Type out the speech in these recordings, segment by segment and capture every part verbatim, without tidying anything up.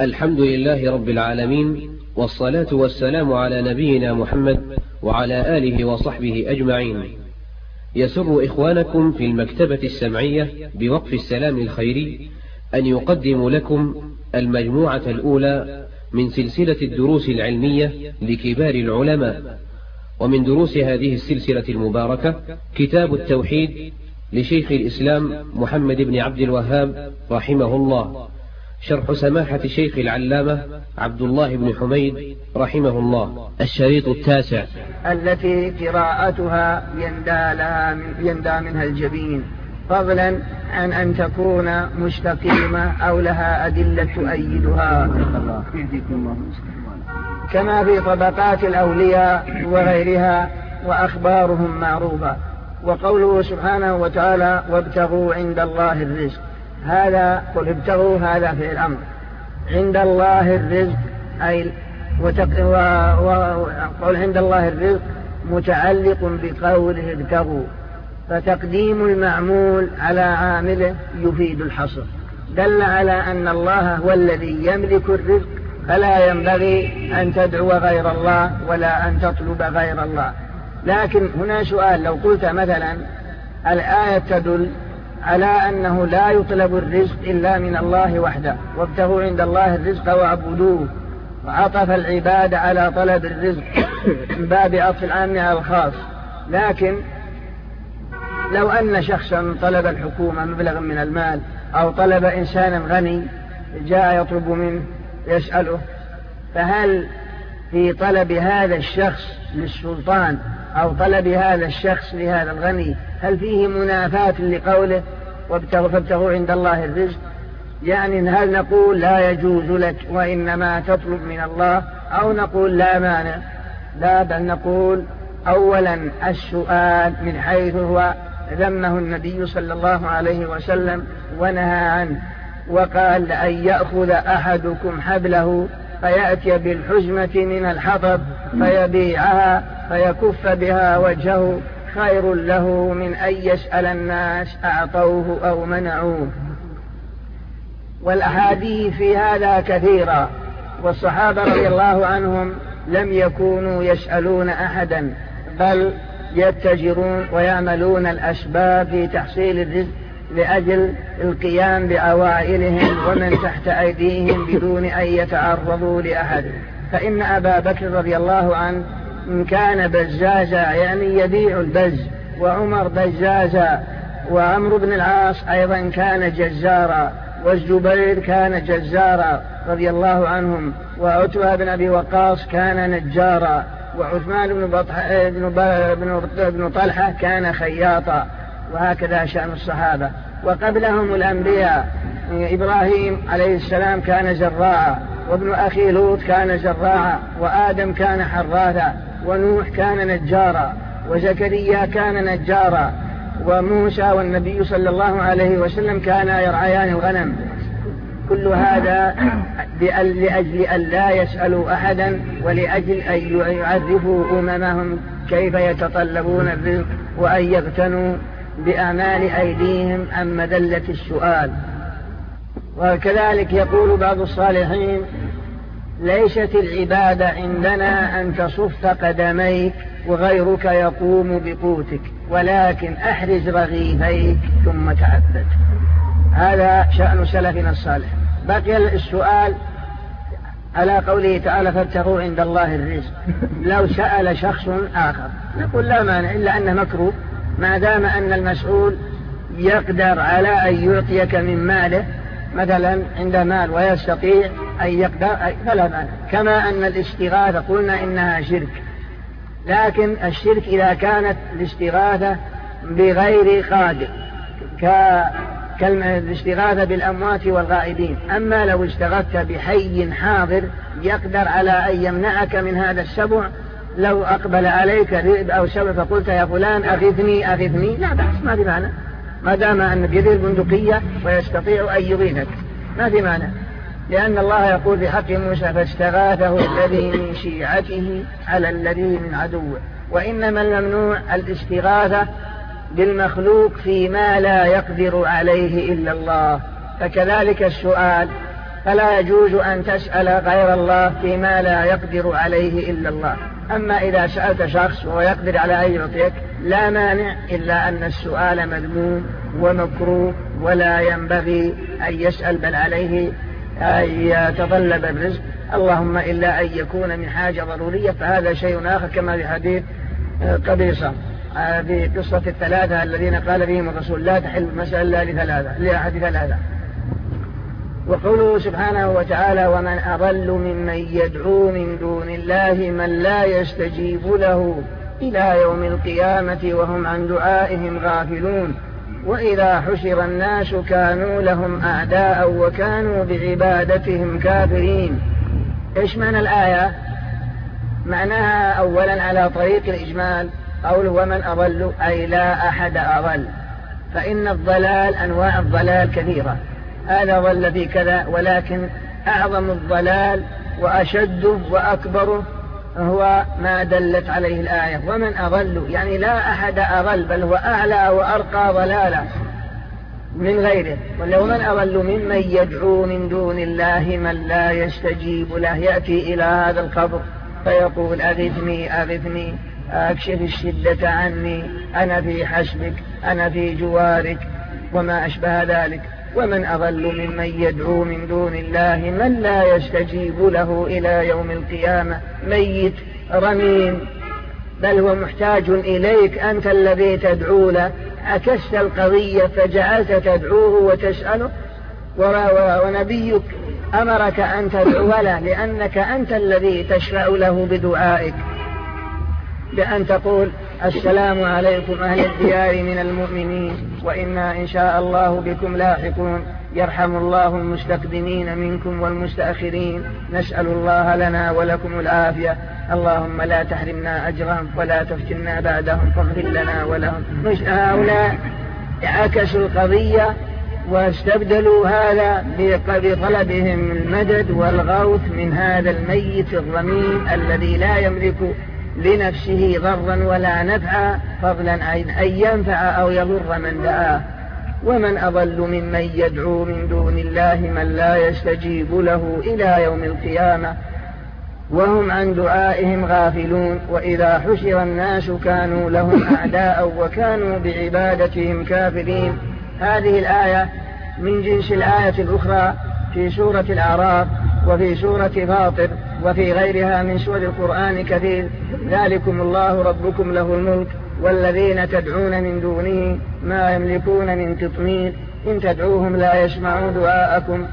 الحمد لله رب العالمين، والصلاة والسلام على نبينا محمد وعلى آله وصحبه أجمعين. يسر إخوانكم في المكتبة السمعية بوقف السلام الخيري أن يقدم لكم المجموعة الأولى من سلسلة الدروس العلمية لكبار العلماء، ومن دروس هذه السلسلة المباركة كتاب التوحيد لشيخ الإسلام محمد بن عبد الوهاب رحمه الله، شرح سماحة الشيخ العلامة عبد الله بن حميد رحمه الله، الشريط التاسع، التي قراءتها يندى, لها من يندى منها الجبين، فضلا عن أن تكون مستقيمة أو لها أدلة تؤيدها، كما في طبقات الأولياء وغيرها وأخبارهم معروفة. وقوله سبحانه وتعالى: وابتغوا عند الله الرزق، هذا قل ابتغوا هذا في الأمر، عند الله الرزق أي وقول عند الله الرزق متعلق بقوله ابتغوا، فتقديم المعمول على عامله يفيد الحصر، دل على أن الله هو الذي يملك الرزق، فلا ينبغي أن تدعو غير الله ولا أن تطلب غير الله. لكن هنا سؤال: لو قلت مثلا الآية تدل على أنه لا يطلب الرزق إلا من الله وحده، وابتغوا عند الله الرزق واعبدوه، وعطف العباد على طلب الرزق من باب عطف العام على الخاص. لكن لو أن شخصا طلب الحكومة مبلغا من المال، أو طلب إنسانا غني جاء يطلب منه يسأله، فهل في طلب هذا الشخص للسلطان أو طلب هذا الشخص لهذا الغني هل فيه منافاة لقوله فابتغوا عند الله الرزق؟ يعني هل نقول لا يجوز لك وإنما تطلب من الله، أو نقول لا مانع؟ لا، بل نقول أولا السؤال من حيث هو ذمه النبي صلى الله عليه وسلم ونهى عنه، وقال: لأن يأخذ أحدكم حبله فيأتي بالحزمة من الحطب فيبيعها فيكف بها وجهه خير له من أن يسأل الناس أعطوه أو منعوه. والأحاديث في هذا كثيرة، والصحابة رضي الله عنهم لم يكونوا يسألون أحدا، بل يتجرون ويعملون الأسباب في تحصيل الرزق لأجل القيام بعوائلهم ومن تحت أيديهم بدون أن يتعرضوا لأحد. فإن أبا بكر رضي الله عنه كان بزازا، يعني يبيع البز، وعمر بزازا، وعمرو بن العاص أيضا كان جزارا، والزبير كان جزارا رضي الله عنهم، وعتبة بن أبي وقاص كان نجارا، وعثمان بن, بطح... بن... بن طلحة كان خياطا، وهكذا شأن الصحابة. وقبلهم الأنبياء، إبراهيم عليه السلام كان زراعا، وابن أخي لوط كان زراعا، وآدم كان حراثا، ونوح كان نجارا، وزكريا كان نجارا، وموسى والنبي صلى الله عليه وسلم كانا يرعيان الغنم. كل هذا لأجل أن لا يسألوا أحدا، ولأجل أن يعرفوا أممهم كيف يتطلبون الرزق، وأن يغتنوا بأعمال أيديهم عن مذلة السؤال. وكذلك يقول بعض الصالحين: ليست العبادة عندنا أن تصف قدميك وغيرك يقوم بقوتك، ولكن أحرز رغيفيك ثم تعبد. هذا شأن سلفنا الصالح. بقي السؤال على قوله تعالى: فابتغوا عند الله الرزق. لو سأل شخص آخر نقول لا مانع، إلا أنه مكروه، ما دام أن المسؤول يقدر على أن يعطيك من ماله، مثلا عند مال ويستطيع أن يقدر فلا مانع. كما أن الاستغاثة قلنا إنها شرك، لكن الشرك إذا كانت الاستغاثة بغير قادر، كالاستغاثة بالأموات والغائبين. أما لو استغثت بحي حاضر يقدر على أن يمنعك من هذا السبع، لو أقبل عليك ذئب أو سبع فقلت: يا فلان أغثني أغثني، لا بأس، ما في معنى، ما دام أن بيده البندقية ويستطيع أن يغيثك، ما في معنى. لأن الله يقول في حق موسى: فاستغاثه الذي من شيعته على الذي من عدوه. وإنما الممنوع الاستغاثة بالمخلوق فيما لا يقدر عليه إلا الله. فكذلك السؤال فلا يجوز أن تسأل غير الله فيما لا يقدر عليه إلا الله. أما إذا سألت شخص وهو يقدر على أن يعطيك لا مانع، إلا أن السؤال مذموم ومكروه ولا ينبغي أن يسأل، بل عليه أن يتطلب الرزق، اللهم إلا أن يكون من حاجة ضرورية، فهذا شيء آخر، كما في حديث قبيصة في قصة الثلاثة الذين قال فيهم الرسول لا تحل المسألة إلا لثلاثة لأحد ثلاثة. وقوله سبحانه وتعالى ومن أضل ممن يدعو من دون الله من لا يستجيب له إلى يوم القيامة وهم عن دعائهم غافلون وإذا حشر الناس كانوا لهم أعداء وكانوا بعبادتهم كافرين. إيش معنى الآية؟ معناها أولا على طريق الإجمال قوله ومن أضل أي لا أحد أضل، فإن الضلال أنواع الضلال كثيرة، هذا ضل في كذا، ولكن أعظم الضلال وأشده وأكبره هو ما دلت عليه الآية ومن أضل، يعني لا أحد أضل، بل هو أعلى وأرقى ضلالا من غيره. ومن أضل ممن يدعو من دون الله من لا يستجيب له، يأتي إلى هذا القبر فيقول أغثني أغثني أكشف الشدة عني، أنا في حسبك، أنا في جوارك، وما أشبه ذلك. ومن أضل ممن يدعو من دون الله من لا يستجيب له إلى يوم القيامة، ميت رميم، بل هو محتاج إليك، أنت الذي تدعو له، عكست القضية فجعلت تدعوه وتسأله، ونبيك أمرك أن تدعو له لأنك أنت الذي تشفع له بدعائك، بأن تقول السلام عليكم أهل الديار من المؤمنين وإنا إن شاء الله بكم لاحقون، يرحم الله المستقدمين منكم والمستأخرين، نسأل الله لنا ولكم العافية، اللهم لا تحرمنا أجرهم ولا تفتنا بعدهم فاغفر لنا ولهم. مش هؤلاء عكسوا القضية واستبدلوا هذا بطلبهم المدد والغوث من هذا الميت الرميم الذي لا يملك لنفسه ضرا ولا نفعا، فضلا عن أن ينفع أو يضر من دعاه. ومن أضل ممن يدعو من دون الله من لا يستجيب له إلى يوم القيامة وهم عن دعائهم غافلون وإذا حشر الناس كانوا لهم أعداء وكانوا بعبادتهم كافرين. هذه الآية من جنس الآية الأخرى في سورة الأعراف وفي سورة فاطر وفي غيرها من سور القرآن كثير. ذلكم الله ربكم له الملك والذين تدعون من دونه ما يملكون من قطمير إن تدعوهم لا يسمعوا دعاءكم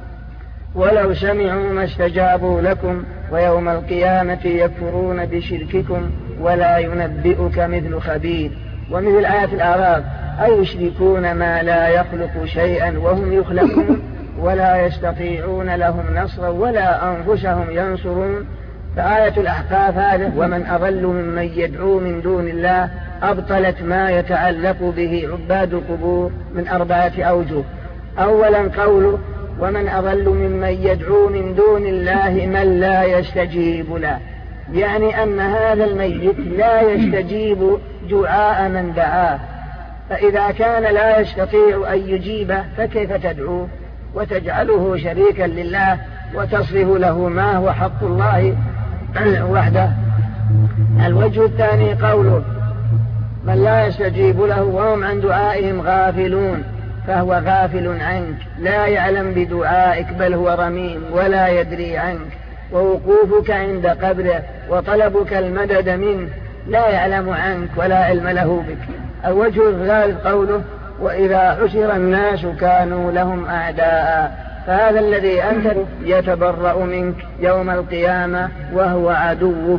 ولو سمعوا ما استجابوا لكم ويوم القيامة يكفرون بشرككم ولا ينبئك مثل خبير. ومثل آية الأعراف أي يشركون ما لا يخلق شيئا وهم يخلقون ولا يستطيعون لهم نصرا ولا أنفسهم ينصرون. فآية الأحقاف هذا ومن أضل ممن يدعو من دون الله أبطلت ما يتعلق به عباد القبور من أربعة أوجه. أولا قوله ومن أضل ممن يدعو من دون الله من لا يستجيب له، يعني أن هذا الميت لا يستجيب دعاء من دعاه، فإذا كان لا يستطيع أن يجيبه فكيف تدعوه وتجعله شريكا لله وتصرف له ما هو حق الله وحده. الوجه الثاني قوله من لا يستجيب له وهم عن دعائهم غافلون، فهو غافل عنك لا يعلم بدعائك بل هو رميم ولا يدري عنك، ووقوفك عند قبره وطلبك المدد منه لا يعلم عنك ولا علم له بك. الوجه الثالث قوله وإذا حشر الناس كانوا لهم أعداء، فهذا الذي أنت يتبرأ منك يوم القيامة وهو عدوك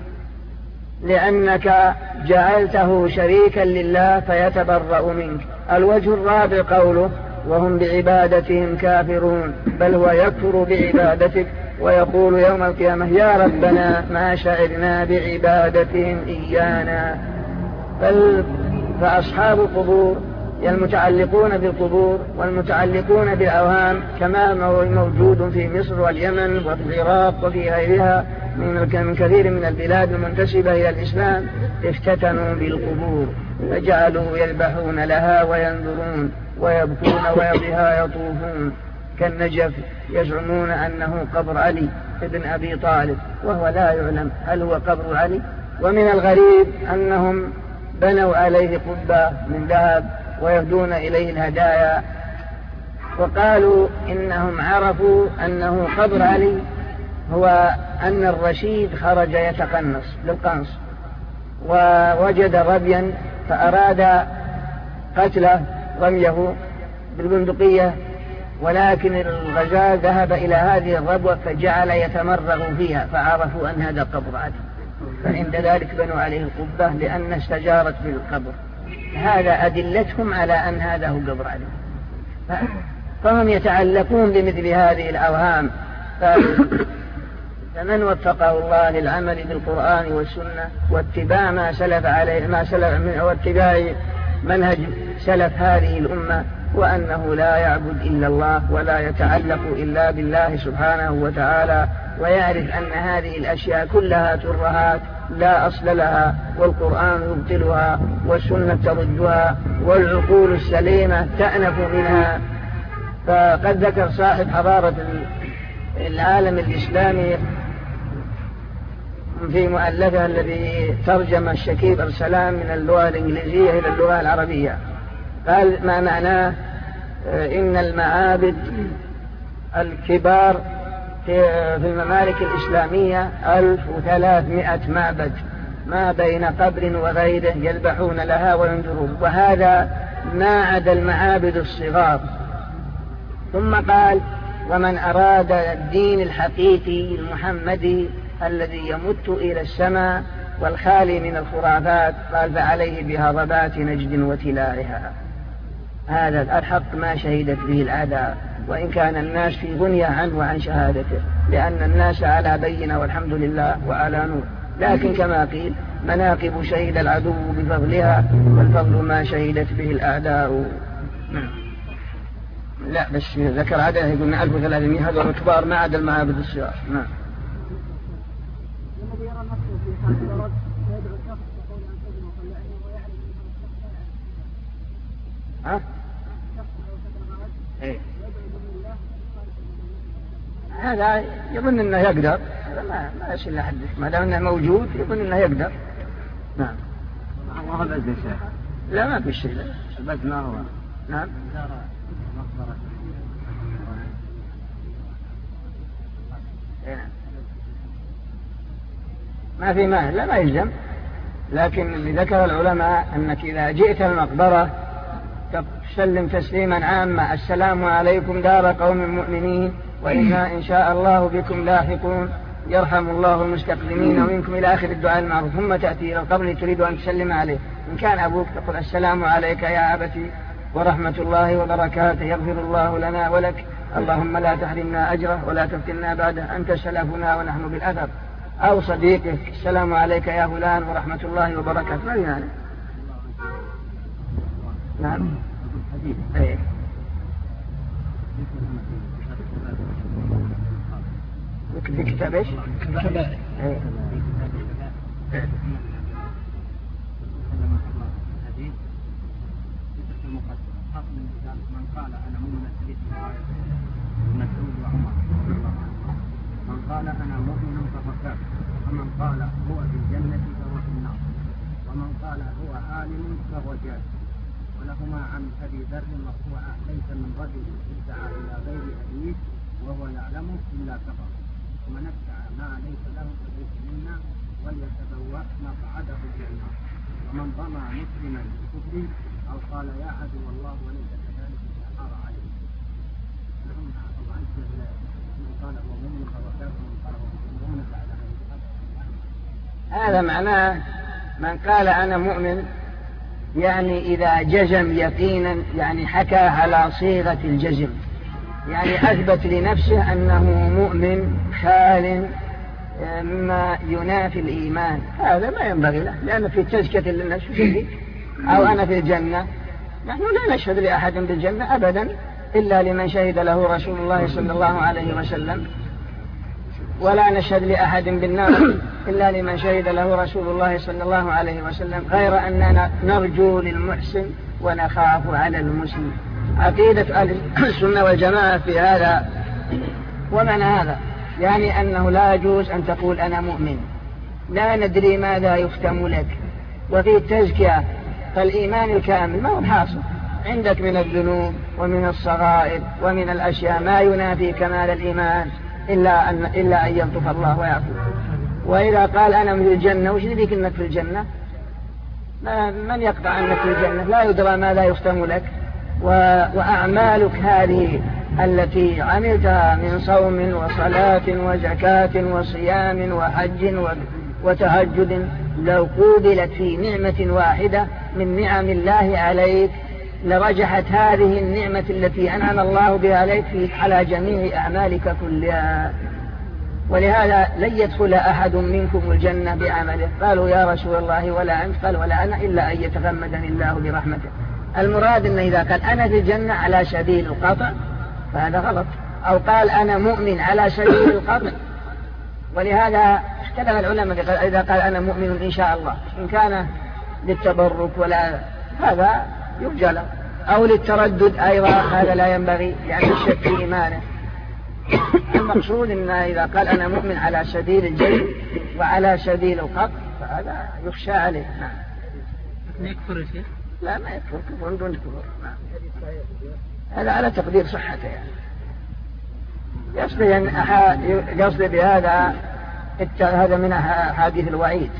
لأنك جعلته شريكا لله فيتبرأ منك. الوجه الرابع قوله وهم بعبادتهم كافرون، بل هو يكفر بعبادتك ويقول يوم القيامة يا ربنا ما شعرنا بعبادتهم إيانا. بل فأصحاب القبور المتعلقون بالقبور والمتعلقون بالأوهام كما هو موجود في مصر واليمن وفي العراق وفي غيرها من كثير من البلاد المنتسبة إلى الإسلام افتتنوا بالقبور فجعلوا يذبحون لها وينظرون ويبكون وبها يطوفون كالنجف يزعمون أنه قبر علي ابن أبي طالب، وهو لا يعلم هل هو قبر علي. ومن الغريب أنهم بنوا عليه قبة من ذهب ويهدون إليه الهدايا، وقالوا إنهم عرفوا أنه قبر علي هو أن الرشيد خرج يتقنص للقنص ووجد رميا فأراد قتله رميه بالبندقية، ولكن الغزال ذهب إلى هذه الربوة فجعل يتمرغ فيها فعرفوا أن هذا قبر علي، فعند ذلك بنوا عليه القبة لأن استجارت بالقبر. هذا أدلتهم على أن هذا هو قبر علي، فهم يتعلقون بمثل هذه الأوهام. فمن وفقه الله للعمل بالقرآن والسنة واتباع ما سلف عليه ما سلف واتباع منهج سلف هذه الأمة، وأنه لا يعبد إلا الله ولا يتعلق إلا بالله سبحانه وتعالى، ويعرف أن هذه الأشياء كلها ترهات لا أصل لها، والقرآن يبطلها والسنة تردها والعقول السليمة تأنف منها. فقد ذكر صاحب حضارة العالم الإسلامي في مؤلفه الذي ترجم الشكيب أرسلان من اللغة الإنجليزية إلى اللغة العربية، قال ما معناه إن المعابد الكبار في الممالك الإسلامية ألف وثلاثمائة معبد ما بين قبر وغيره يذبحون لها وينذرون، وهذا ما عدا المعابد الصغار. ثم قال ومن أراد الدين الحقيقي المحمدي الذي يمت إلى السماء والخالي من الخرافات قال فعليه بهضبات نجد وتلالها. هذا الحق ما شهدت به الأعداء، وإن كان الناس في غنية عنه وعن شهادته، لأن الناس على بينة والحمد لله وعلى نور، لكن كما قيل مناقب شهد العدو بفضلها والفضل ما شهدت به الأعداء. لا بس ذكر عدد يقولنا ألف وثلاثمائة هذول الكبار ما عدا المعابد الصغار. نعم. ها؟ إيه؟ هذا يظن انه يقدر، ما ما يصير له حدث ما دام انه موجود يظن انه يقدر. نعم. الله العز يا شيخ. لا ما في شيء. بس ما هو. نعم. ما في ماء لا ما يلزم، لكن اللي ذكر العلماء أنك إذا جئت المقبرة تسلم تسليما عاما السلام عليكم دار قوم مؤمنين وإنا إن شاء الله بكم لاحقون يرحم الله المستقدمين منكم إلى آخر الدعاء المعروف، ثم تأتي إلى القبر تريد أن تسلم عليه. إن كان أبوك تقول السلام عليك يا أبتي ورحمة الله وبركاته يغفر الله لنا ولك اللهم لا تحرمنا أجره ولا تفتنا بعده أنت سلفنا ونحن بالأثر. أو صديقه السلام عليك يا فلان ورحمة الله وبركاته. ما يعني. نعم. ايه. في كتاب ايش؟ كبائر. ايه. من قال أنا مؤمن مسعود وعمر من قال أنا مؤمن فهو كافر، ومن قال هو في الجنة فهو في النار، ومن قال هو عالم فهو جاهل. ولهما عن أبي ذر مرفوعا ليس من رجل ادعى إلى غير أبيه وهو يعلمه إلا كفر، ومن ادعى ما ليس له فليس منا وليتبوأ مقعده في النار. ومن ضمى مسلما بكفر أو قال يا عدو الله وليس كذلك فحار عليه. لهم طبعا من قال هو مؤمن فهو كافر ومن قال هو مؤمن فعلى هذا معناه من قال أنا مؤمن يعني إذا جزم يقينا، يعني حكى على صيغة الجزم، يعني أثبت لنفسه أنه مؤمن خال مما ينافي الإيمان، هذا ما ينبغي له، لأن في تزكية للنفس أو أنا في الجنة. نحن لا نشهد لأحد بالجنة أبدا إلا لمن شهد له رسول الله صلى الله عليه وسلم، ولا نشهد لأحد بالنار إلا لمن شهد له رسول الله صلى الله عليه وسلم، غير أننا نرجو للمحسن ونخاف على المسلم. عقيدة أهل السنة والجماعة في هذا. ومعنى هذا يعني أنه لا يجوز أن تقول أنا مؤمن لا ندري ماذا يختم لك. وفي التزكية فالإيمان الكامل ما هو حاصل عندك من الذنوب ومن الصغائر ومن الأشياء ما ينافي كمال الإيمان إلا أن, إلا أن يلطف الله ويعفو. وإذا قال أنا من الجنة وش يدريك أنك في الجنة؟ من يقطع أنك في الجنة؟ لا يدرى ماذا يختم لك. وأعمالك هذه التي عملتها من صوم وصلاة وزكاة وصيام وحج وتهجد لو قوبلت في نعمة واحدة من نعم الله عليك لرجحت هذه النعمة التي أنعم الله بها عليك في على جميع أعمالك كلها. ولهذا لن يدخل أحد منكم الجنة بعمله. قالوا يا رسول الله ولا أنت؟ قال ولا أنا إلا أن يتغمدني الله برحمته. المراد أنه إذا قال أنا في الجنة على سبيل القطع فهذا غلط، أو قال أنا مؤمن على سبيل القطع. ولهذا اختلف العلماء إذا قال أنا مؤمن إن شاء الله إن كان للتبرك ولا هذا يرجى له، أو للتردد أيضا هذا لا ينبغي يعني الشك في إيمانه. المقصود أن إذا قال أنا مؤمن على سبيل الجلد وعلى سبيل القطع فهذا يخشى عليه. نعم. يكفر يا شيخ؟ لا ما يكفر كفر دون كفر. نعم. هذا على تقدير صحته يعني. يصلي يصلي بهذا هذا من حديث الوعيد.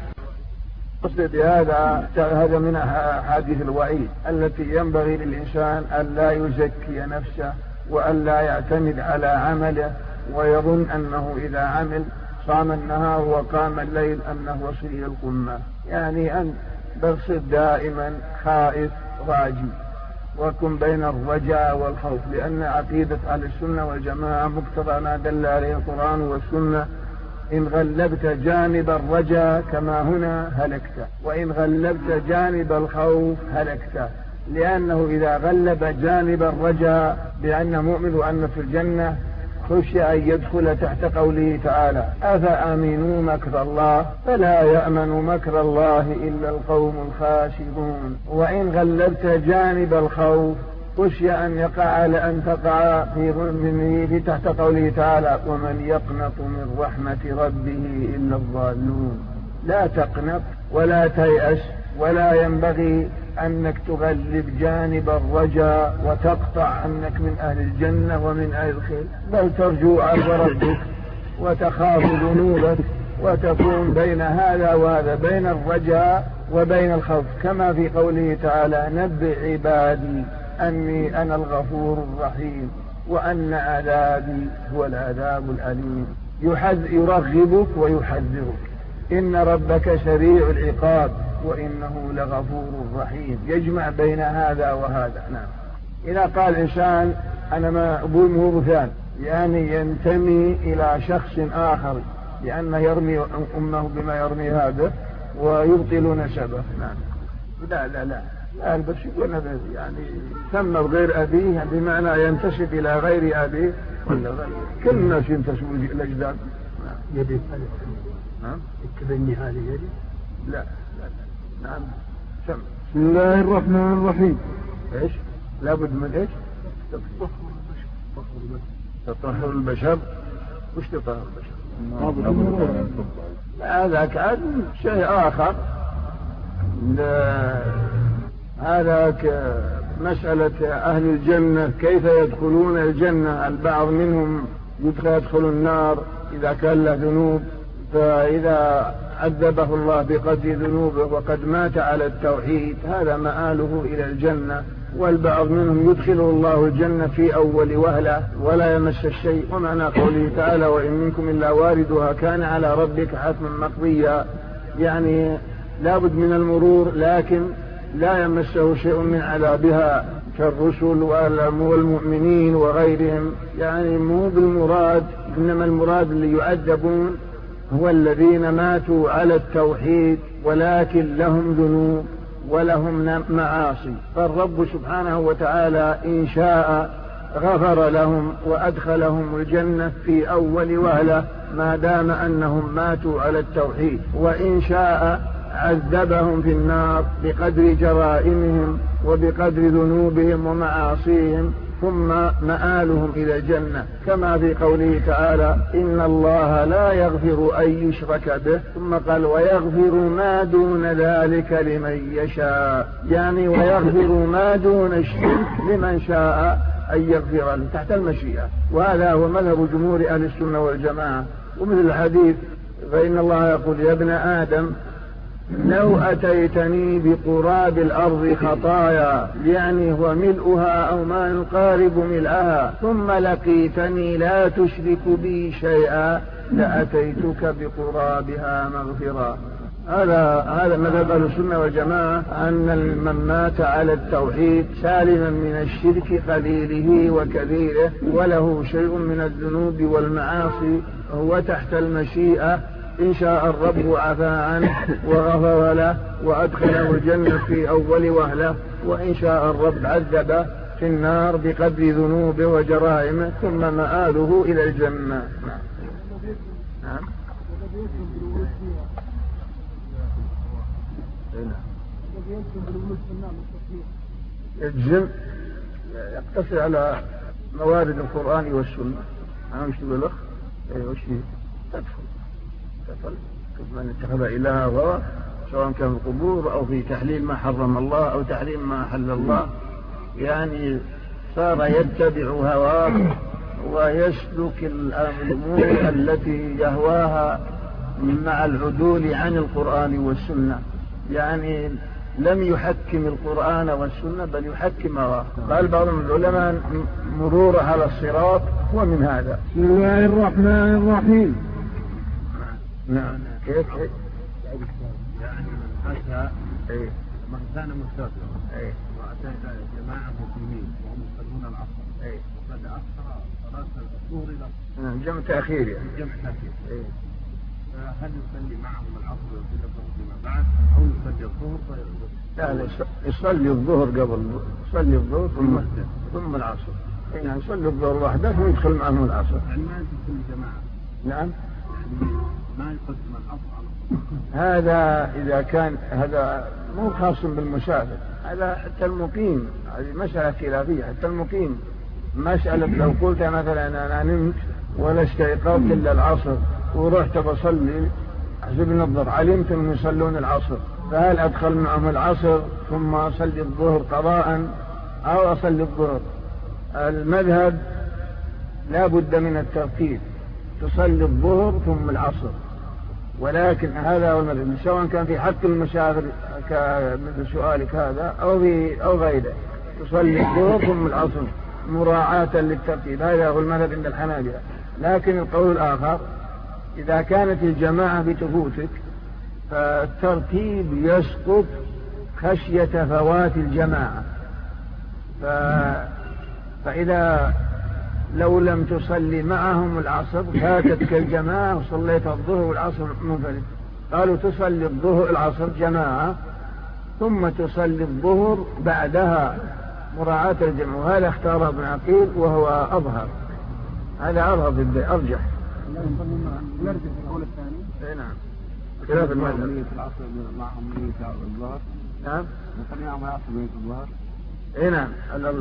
قصد بهذا هذا من أحاديث الوعيد التي ينبغي للإنسان أن لا يزكي نفسه وأن لا يعتمد على عمله ويظن أنه إذا عمل صام النهار وقام الليل أنه وصل إلى القمة. يعني أن بصر دائما خائف راجي وكن بين الرجاء والخوف، لأن عقيدة أهل السنة والجماعة مقتضى ما دل عليه القرآن والسنة إن غلبت جانب الرجاء كما هنا هلكت، وإن غلبت جانب الخوف هلكت. لأنه إذا غلب جانب الرجاء بأنه مؤمن وأن في الجنة خشي أن يدخل تحت قوله تعالى أفأمنوا مكر الله فلا يأمن مكر الله إلا القوم الخاسرون. وإن غلبت جانب الخوف خشي أن يقع لأن تقع في ظلمه تحت قوله تعالى ومن يقنط من رحمة ربه إلا الضالون. لا تقنط ولا تيأس، ولا ينبغي أنك تغلب جانب الرجاء وتقطع أنك من أهل الجنة ومن أهل الخير، بل ترجو عفو ربك وتخاف ذنوبك وتكون بين هذا وهذا، بين الرجاء وبين الخوف، كما في قوله تعالى نبئ عبادي أني أنا الغفور الرحيم وأن عذابي هو العذاب الأليم. يرغبك ويحذرك إن ربك سريع العقاب وإنه لغفور رحيم، يجمع بين هذا وهذا. نعم. إذا قال إنسان أنا ما أقول مو بفلان يعني ينتمي إلى شخص آخر لأنه يرمي أمه بما يرمي هذا ويبطل نسبه. نعم. لا لا لا لا بس يقول يعني سمى غير أبيه بمعنى ينتسب إلى غير أبيه ولا غير كل الناس ينتسبوا الأجداد. نعم. يدي نعم. يكتبني هذه يدي لا لا نعم. سم. بسم الله الرحمن الرحيم. ايش لابد من ايش تطهر البشر. وش تطهر البشر؟ هذا كان شيء آخر. هذا مسألة أهل الجنة كيف يدخلون الجنة. البعض منهم يدخل النار إذا كان له ذنوب، فإذا عذبه الله بقدر ذنوبه وقد مات على التوحيد هذا مآله إلى الجنة. والبعض منهم يدخله الله الجنة في أول وهلة ولا يمس الشيء. ومعنى قوله تعالى وإن منكم إلا واردها كان على ربك حتما مقضيا، يعني لابد من المرور لكن لا يمسه شيء من عذابها كالرسل والمؤمنين وغيرهم. يعني مو بالمراد، إنما المراد اللي يعذبون هو الذين ماتوا على التوحيد ولكن لهم ذنوب ولهم معاصي، فالرب سبحانه وتعالى إن شاء غفر لهم وأدخلهم الجنة في أول وهلة ما دام أنهم ماتوا على التوحيد، وإن شاء عذبهم في النار بقدر جرائمهم وبقدر ذنوبهم ومعاصيهم، ثم مآلهم إلى الجنة، كما في قوله تعالى إن الله لا يغفر أن يشرك به، ثم قال ويغفر ما دون ذلك لمن يشاء، يعني ويغفر ما دون الشرك لمن شاء أن يغفر له تحت المشيئة. وهذا هو مذهب جمهور أهل السنة والجماعة. ومثل الحديث فإن الله يقول يا ابن آدم لو أتيتني بقراب الأرض خطايا، يعني هو ملؤها أو ما يقارب ملئها، ثم لقيتني لا تشرك بي شيئا لأتيتك بقرابها مغفرا. هذا هذا مذهب أهل السنة والجماعة، أن من مات على التوحيد سالما من الشرك قليله وكبيره وله شيء من الذنوب والمعاصي هو تحت المشيئة، إن شاء الرب عفى عنه وغفر له وأدخله الجنة في أول وهلة، وإن شاء الرب عذب في النار بقدر ذنوبه وجرائمه، ثم مآله إلى الجنة. نعم. يجزم يقتصر على موارد القرآن والسنة. أنا مش تقول لك أيوة شيء تدخل تدخل من اتخذ إله هو، سواء كان في القبور أو في تحليل ما حرم الله أو تحريم ما حل الله، يعني صار يتبع هواه ويسلك الأمور التي يهواها مع العدول عن القرآن والسنة، يعني لم يحكم القرآن والسنة بل يحكم هواه. قال بعض العلماء مرور على الصراط هو من هذا. بسم الله الرحمن الرحيم. نعم. كيف كيف يعني من أتى من كان مسافرا وأتى جماعة مسلمين وهم يصلون العصر وقد أخر صلاة الظهر إلى جمع تأخير يعني جمع تأخير، هل يصلي معهم العصر ويصلي الظهر فيما بعد أو يصلي الظهر؟ لا لا يصلي الظهر قبل، يصلي الظهر ثم ثم العصر، يعني يصلي الظهر وحده ثم يدخل معهم العصر. يعني ما يدخل جماعة. نعم. يعني ما يقدم العصر على الظهر. هذا إذا كان هذا مو خاص بالمسافر، هذا حتى المقيم، هذه مسألة خلافية. حتى المقيم مسألة لو قلت مثلا أنا نمت ولا استيقظت إلا العصر ورحت بصلي حسب النظر علمت أنهم يصلون العصر، فهل أدخل معهم العصر ثم أصلي الظهر قضاء أو أصلي الظهر؟ المذهب لا بد من الترتيب، تصلي الظهر ثم العصر، ولكن هذا هو المذهب سواء كان في حق المسافر مثل سؤالك هذا أو في أو غيره، تصلي الظهر ثم العصر مراعاة للترتيب. هذا هو المذهب عند الحنابلة. لكن القول الآخر إذا كانت الجماعة بتفوتك فالترتيب يسقط خشية فوات الجماعة، ف... فإذا لو لم تصلي معهم العصر فاتتك الجماعة وصليت الظهر والعصر منفرد، قالوا تصلي الظهر العصر جماعة ثم تصلي الظهر بعدها مراعاة الجمع، وهذا اختار ابن عقيل وهو أظهر، هذا أظهر بالبيع أرجح. نرجع في القول الثاني. نعم. خلاف المذهب. العصر معهم نية الظهر. نعم. نصلي معهم العصر نية الظهر. إيه نعم.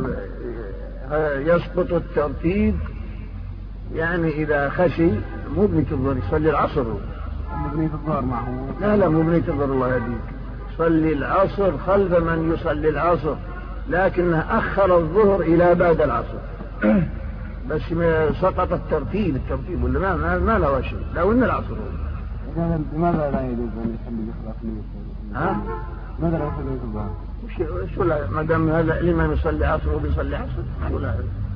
يسقط الترتيب، يعني إذا خشي مو بنية الظهر يصلي العصر. مبنية الظهر معه. لا لا مو بنية الظهر الله يهديك، صلي العصر خلف من يصلي العصر، لكنه أخر الظهر إلى بعد العصر بس سقط الترتيب الترتيب ولا ما ما, ما له شيء، لو إن العصر هو. لماذا لا يجوز أن يصلي بخلاف نية؟ ها؟ ماذا لا يصلي الظهر؟ وش وش ولا ما دام هذا الإمام يصلي عصر وبيصلي عصر ولا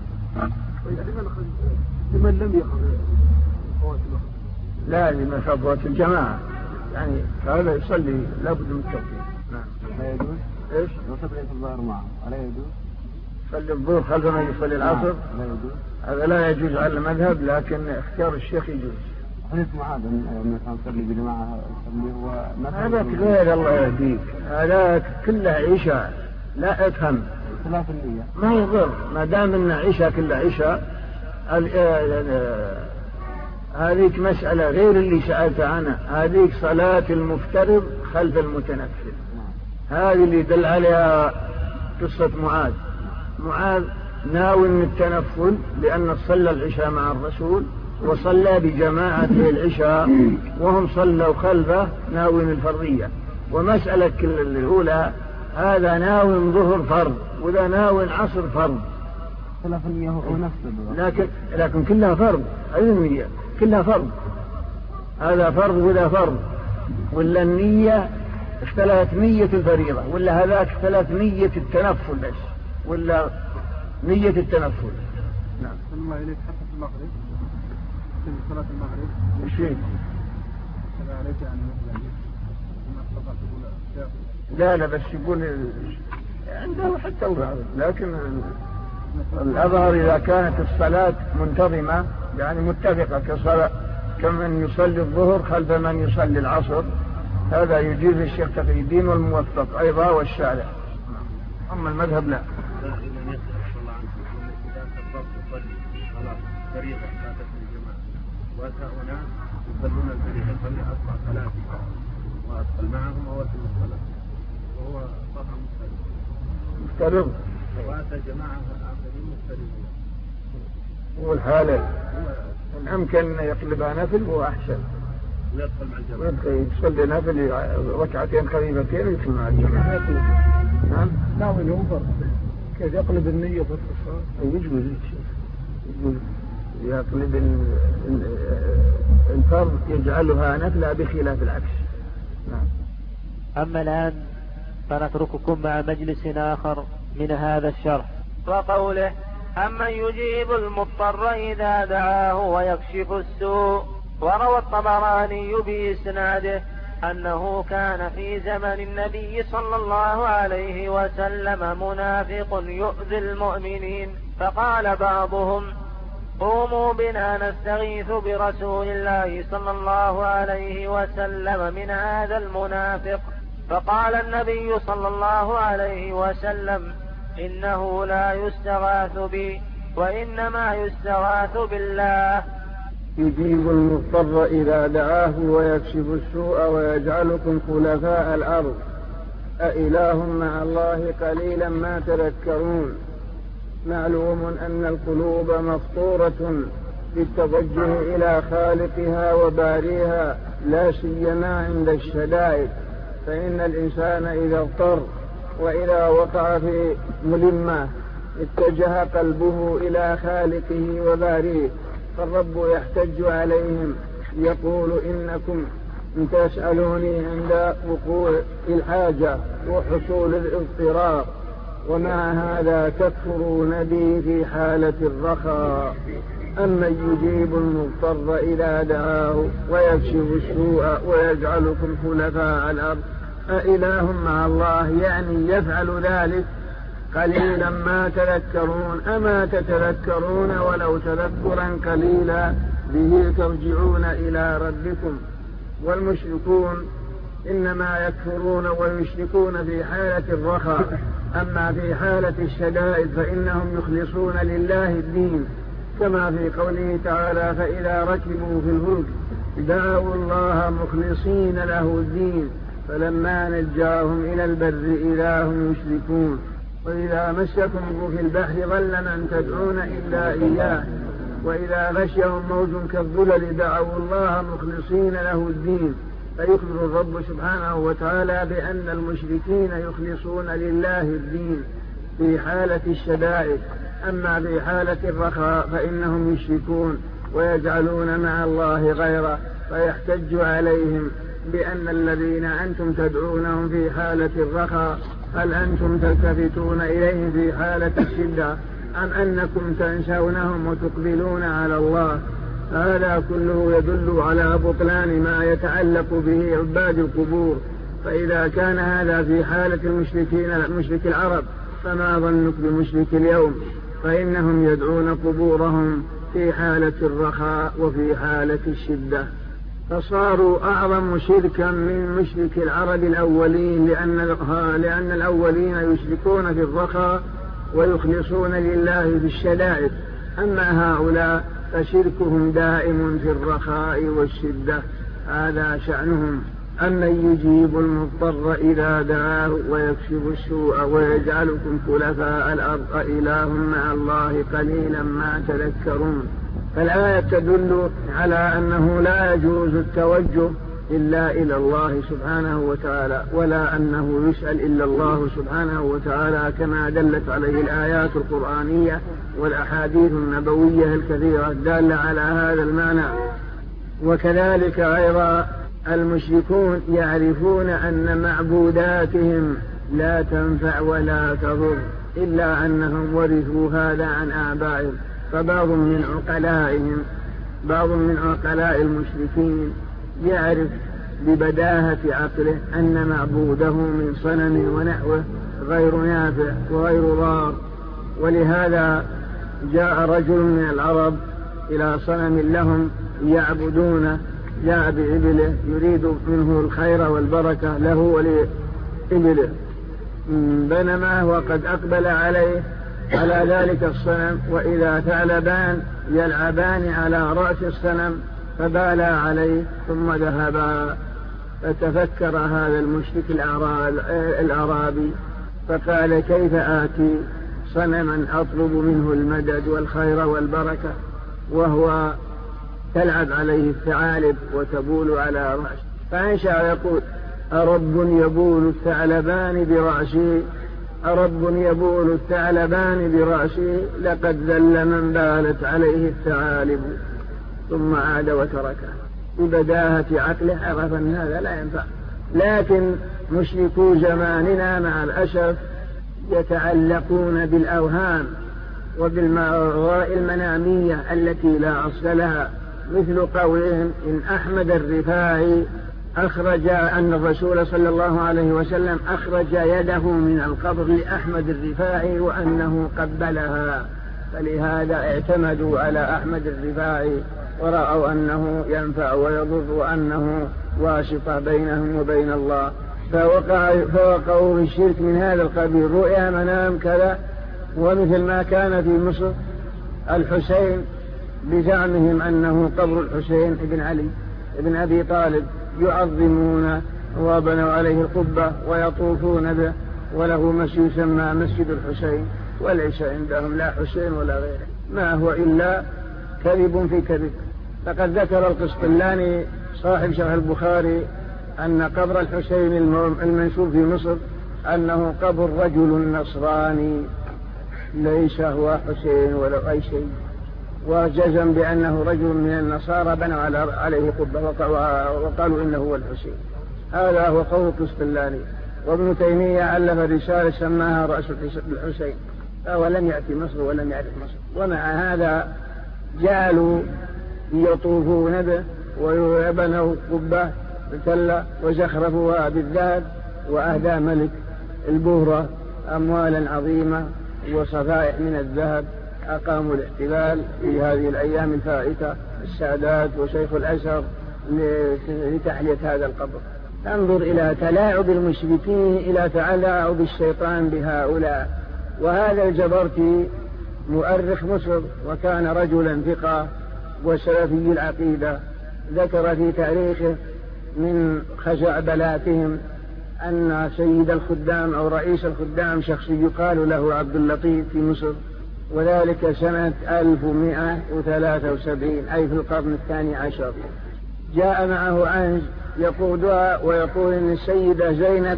لمن لم يخرج لا لمن فوات الجماعة، يعني هذا يصلي لابد من الترتيب. نعم. لا يجوز. إيش؟ لو صليت الظهر معه ألا يجوز؟ يصلي الظهر خلف من يصلي العصر. لا يجوز. هذا لا يجوز على المذهب، لكن اختيار الشيخ يجوز. حديث معاذ أن يصلي بجماعة يصلي هو هذا غير الله يهديك، هذا كله عشاء لا افهم. خلاف النية ما يضر ما دام ان عشاء كله عشاء. هذيك مسألة غير اللي سألت عنها. هذيك صلاة المفترض خلف المتنفل، هذه اللي دل عليها قصة معاذ. معاذ ناوي من التنفل لأن صلى العشاء مع الرسول وصلى بجماعة العشاء وهم صلوا خلفه ناوي من الفرضية. ومسألة الأولى هذا ناوي ظهر فرض وذا ناوي عصر فرض، لكن لكن كلها فرض، النية كلها فرض، هذا فرض وذا فرض. ولا النية اختلفت نية الفريضة، ولا هذاك اختلفت نية التنفل بس، ولا نية التنفل. نعم. الله إليك حتى في المغرب، في صلاة المغرب. وش فيه؟ عليك يعني لا لا بس يقول عنده حتى البعض، لكن الأظهر إذا كانت الصلاة منتظمة يعني متفقة كصلاة كمن يصلي الظهر خلف من يصلي العصر، هذا يجيز الشيخ تقي الدين والموفق أيضا والشارع. أما المذهب لا. وهؤلاء يصلون الفريضة، يصلي أربع صلوات وأدخل معهم أول في الصلاة وهو طبعا مفترض مفترض وأتى جماعة الآخرين مفترضين. هو الحالة إن أمكن يقلبها نفل هو أحسن، ويدخل مع الجماعة، يصلي نفل ركعتين خفيفتين ويدخل مع الجماعة. نعم. ناوي ينظر كيف يقلب النية في الصلاة. يجوز يجوز يقلب الفرض يجعلها نفلة بخلاف العكس. نعم. أما الآن فنترككم مع مجلس آخر من هذا الشرح. وقوله أمن يجيب المضطر إذا دعاه ويكشف السوء. وروى الطبراني بإسناده أنه كان في زمن النبي صلى الله عليه وسلم منافق يؤذي المؤمنين، فقال بعضهم قوموا بنا نستغيث برسول الله صلى الله عليه وسلم من هذا المنافق. فقال النبي صلى الله عليه وسلم إنه لا يستغاث بي وإنما يستغاث بالله. يجيب المضطر إذا دعاه ويكشف السوء ويجعلكم خلفاء الأرض أإله مع الله قليلا ما تذكرون. معلوم أن القلوب مفطورة بالتوجه إلى خالقها وباريها لا سيما عند الشدائد، فإن الإنسان إذا اضطر وإذا وقع في ملمة اتجه قلبه إلى خالقه وباريه، فالرب يحتج عليهم يقول إنكم تسألوني عند وقوع الحاجة وحصول الاضطرار، ومع هذا تكفرون بي في حالة الرخاء. أما يجيب المضطر إذا دعاه ويكشف السوء ويجعلكم خلفاء الأرض أإله مع الله، يعني يفعل ذلك قليلا ما تذكرون. أما تتذكرون ولو تذكرا قليلا به ترجعون إلى ربكم. والمشركون إنما يكفرون ويشركون في حالة الرخاء، أما في حالة الشدائد فإنهم يخلصون لله الدين، كما في قوله تعالى فإذا ركبوا في الفلك دعوا الله مخلصين له الدين فلما نجاهم إلى البر إذا هم يشركون. وإذا مسكم في البحر ظل من تدعون إلا إياه وإذا غشيهم موج كالظلل دعوا الله مخلصين له الدين. فيخبر الرب سبحانه وتعالى بأن المشركين يخلصون لله الدين في حالة الشدائد، أما في حالة الرخاء فإنهم يشركون ويجعلون مع الله غيره، فيحتج عليهم بأن الذين أنتم تدعونهم في حالة الرخاء هل أنتم تلتفتون إليهم في حالة الشدة أم أنكم تنسونهم وتقبلون على الله؟ هذا كله يدل على بطلان ما يتعلق به عباد القبور. فإذا كان هذا في حالة المشركين مشرك العرب فما ظنك بمشرك اليوم، فإنهم يدعون قبورهم في حالة الرخاء وفي حالة الشدة، فصاروا أعظم شركا من مشرك العرب الأولين، لأن, لأن الأولين يشركون في الرخاء ويخلصون لله في الشدائد، أما هؤلاء فشركهم دائم في الرخاء والشدة، هذا شأنهم. أمن يجيب المضطر إذا دعاه ويكشف السوء ويجعلكم خلفاء الأرض أإله مع الله قليلا ما تذكرون. فالآية تدل على أنه لا يجوز التوجه إلا إلى الله سبحانه وتعالى، ولا أنه يسأل إلا الله سبحانه وتعالى، كما دلت عليه الآيات القرآنية والأحاديث النبوية الكثيرة الدالة على هذا المعنى. وكذلك أيضا المشركون يعرفون أن معبوداتهم لا تنفع ولا تضر، إلا أنهم ورثوا هذا عن آبائهم. فبعض من عقلائهم بعض من عقلاء المشركين يعرف ببداهة عقله أن معبوده من صنم ونحوه غير نافع وغير ضار، ولهذا جاء رجل من العرب إلى صنم لهم يعبدونه، جاء بإبله يريد منه الخير والبركة له ولإبله، بينما وقد أقبل عليه على ذلك الصنم وإذا ثعلبان يلعبان على رأس الصنم فبالا عليه ثم ذهبا. فتفكر هذا المشرك الأعرابي فقال كيف آتي صنما أطلب منه المدد والخير والبركة وهو تلعب عليه الثعالب وتبول على رأسه. فأنشأ يقول أرب يبول الثعلبان برأسي أرب يبول الثعلبان برأسي لقد ذل من بالت عليه الثعالب، ثم عاد وتركه. ببداهة عقله عرف أن هذا لا ينفع. لكن مشركو زماننا مع الأسف يتعلقون بالأوهام وبالمرائي المنامية التي لا أصل لها، مثل قولهم إن أحمد الرفاعي أخرج أن الرسول صلى الله عليه وسلم أخرج يده من القبر لأحمد الرفاعي وأنه قبلها، فلهذا اعتمدوا على أحمد الرفاعي ورأوا أنه ينفع ويضر وأنه واسطة بينهم وبين الله، فوقع فوقعوا في الشرك من هذا القبيل. رؤيا منام كذا، ومثل ما كان في مصر الحسين بزعمهم أنه قبر الحسين ابن علي ابن أبي طالب، يعظمون وبنوا عليه القبة ويطوفون به، وله مسجد يسمى مسجد الحسين، وليس عندهم لا حسين ولا غيره، ما هو إلا كذب في كذب. فقد ذكر القسطلاني صاحب شرح البخاري أن قبر الحسين المنشور في مصر أنه قبر رجل نصراني ليس هو حسين ولا أي شيء، وجزم بأنه رجل من النصارى بنوا عليه قبة وقالوا إنه هو الحسين. هذا هو قول القسطلاني. وابن تيمية ألف رسالة سماها رأس الحسين، فهو لم يأتي مصر ولم يعرف مصر، ومع هذا جعلوا يطوفون به ويبنوا قبة بتلة وزخرفوها بالذهب، وأهدى ملك البهرة أموالا عظيمة وصفائح من الذهب. أقاموا الاحتفال في هذه الأيام الفائتة السادات وشيخ الأزهر لتحلية هذا القبر. انظر إلى تلاعب المشركين، إلى تلاعب الشيطان بهؤلاء. وهذا الجبرتي مؤرخ مصر وكان رجلا ثقة وسلفي العقيدة، ذكر في تاريخه من خزعبلاتهم أن سيد الخدام أو رئيس الخدام شخص يقال له عبد اللطيف في مصر، وذلك سنة ألف ومائة وثلاثة وسبعين أي في القرن الثاني عشر. جاء معه عنز يقودها ويقول إن السيدة زينب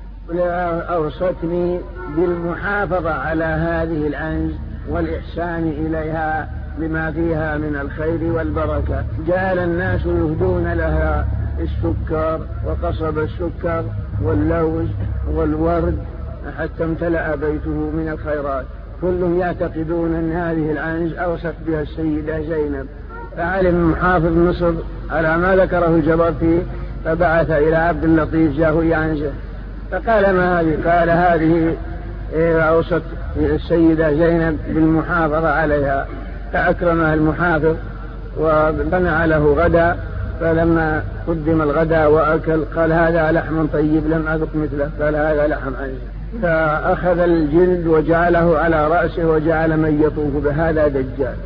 أوصتني بالمحافظة على هذه العنز والإحسان إليها لما فيها من الخير والبركة. جعل الناس يهدون لها السكر وقصب السكر واللوز والورد حتى امتلأ بيته من الخيرات. كلهم يعتقدون أن هذه العنز أوصت بها السيدة زينب. فعلم محافظ مصر على ما ذكره الجبرتي، فبعث إلى عبد اللطيف جاهوي عنزه فقال ما هذه؟ قال هذه أوصت السيدة زينب بالمحافظة عليها. فأكرمها المحافظ وبنى له غدا، فلما قدم الغداء وأكل قال هذا لحم طيب لم أذق مثله، قال هذا لحم عنز. فأخذ الجلد وجعله على رأسه وجعل من يطوف بهذا دجال.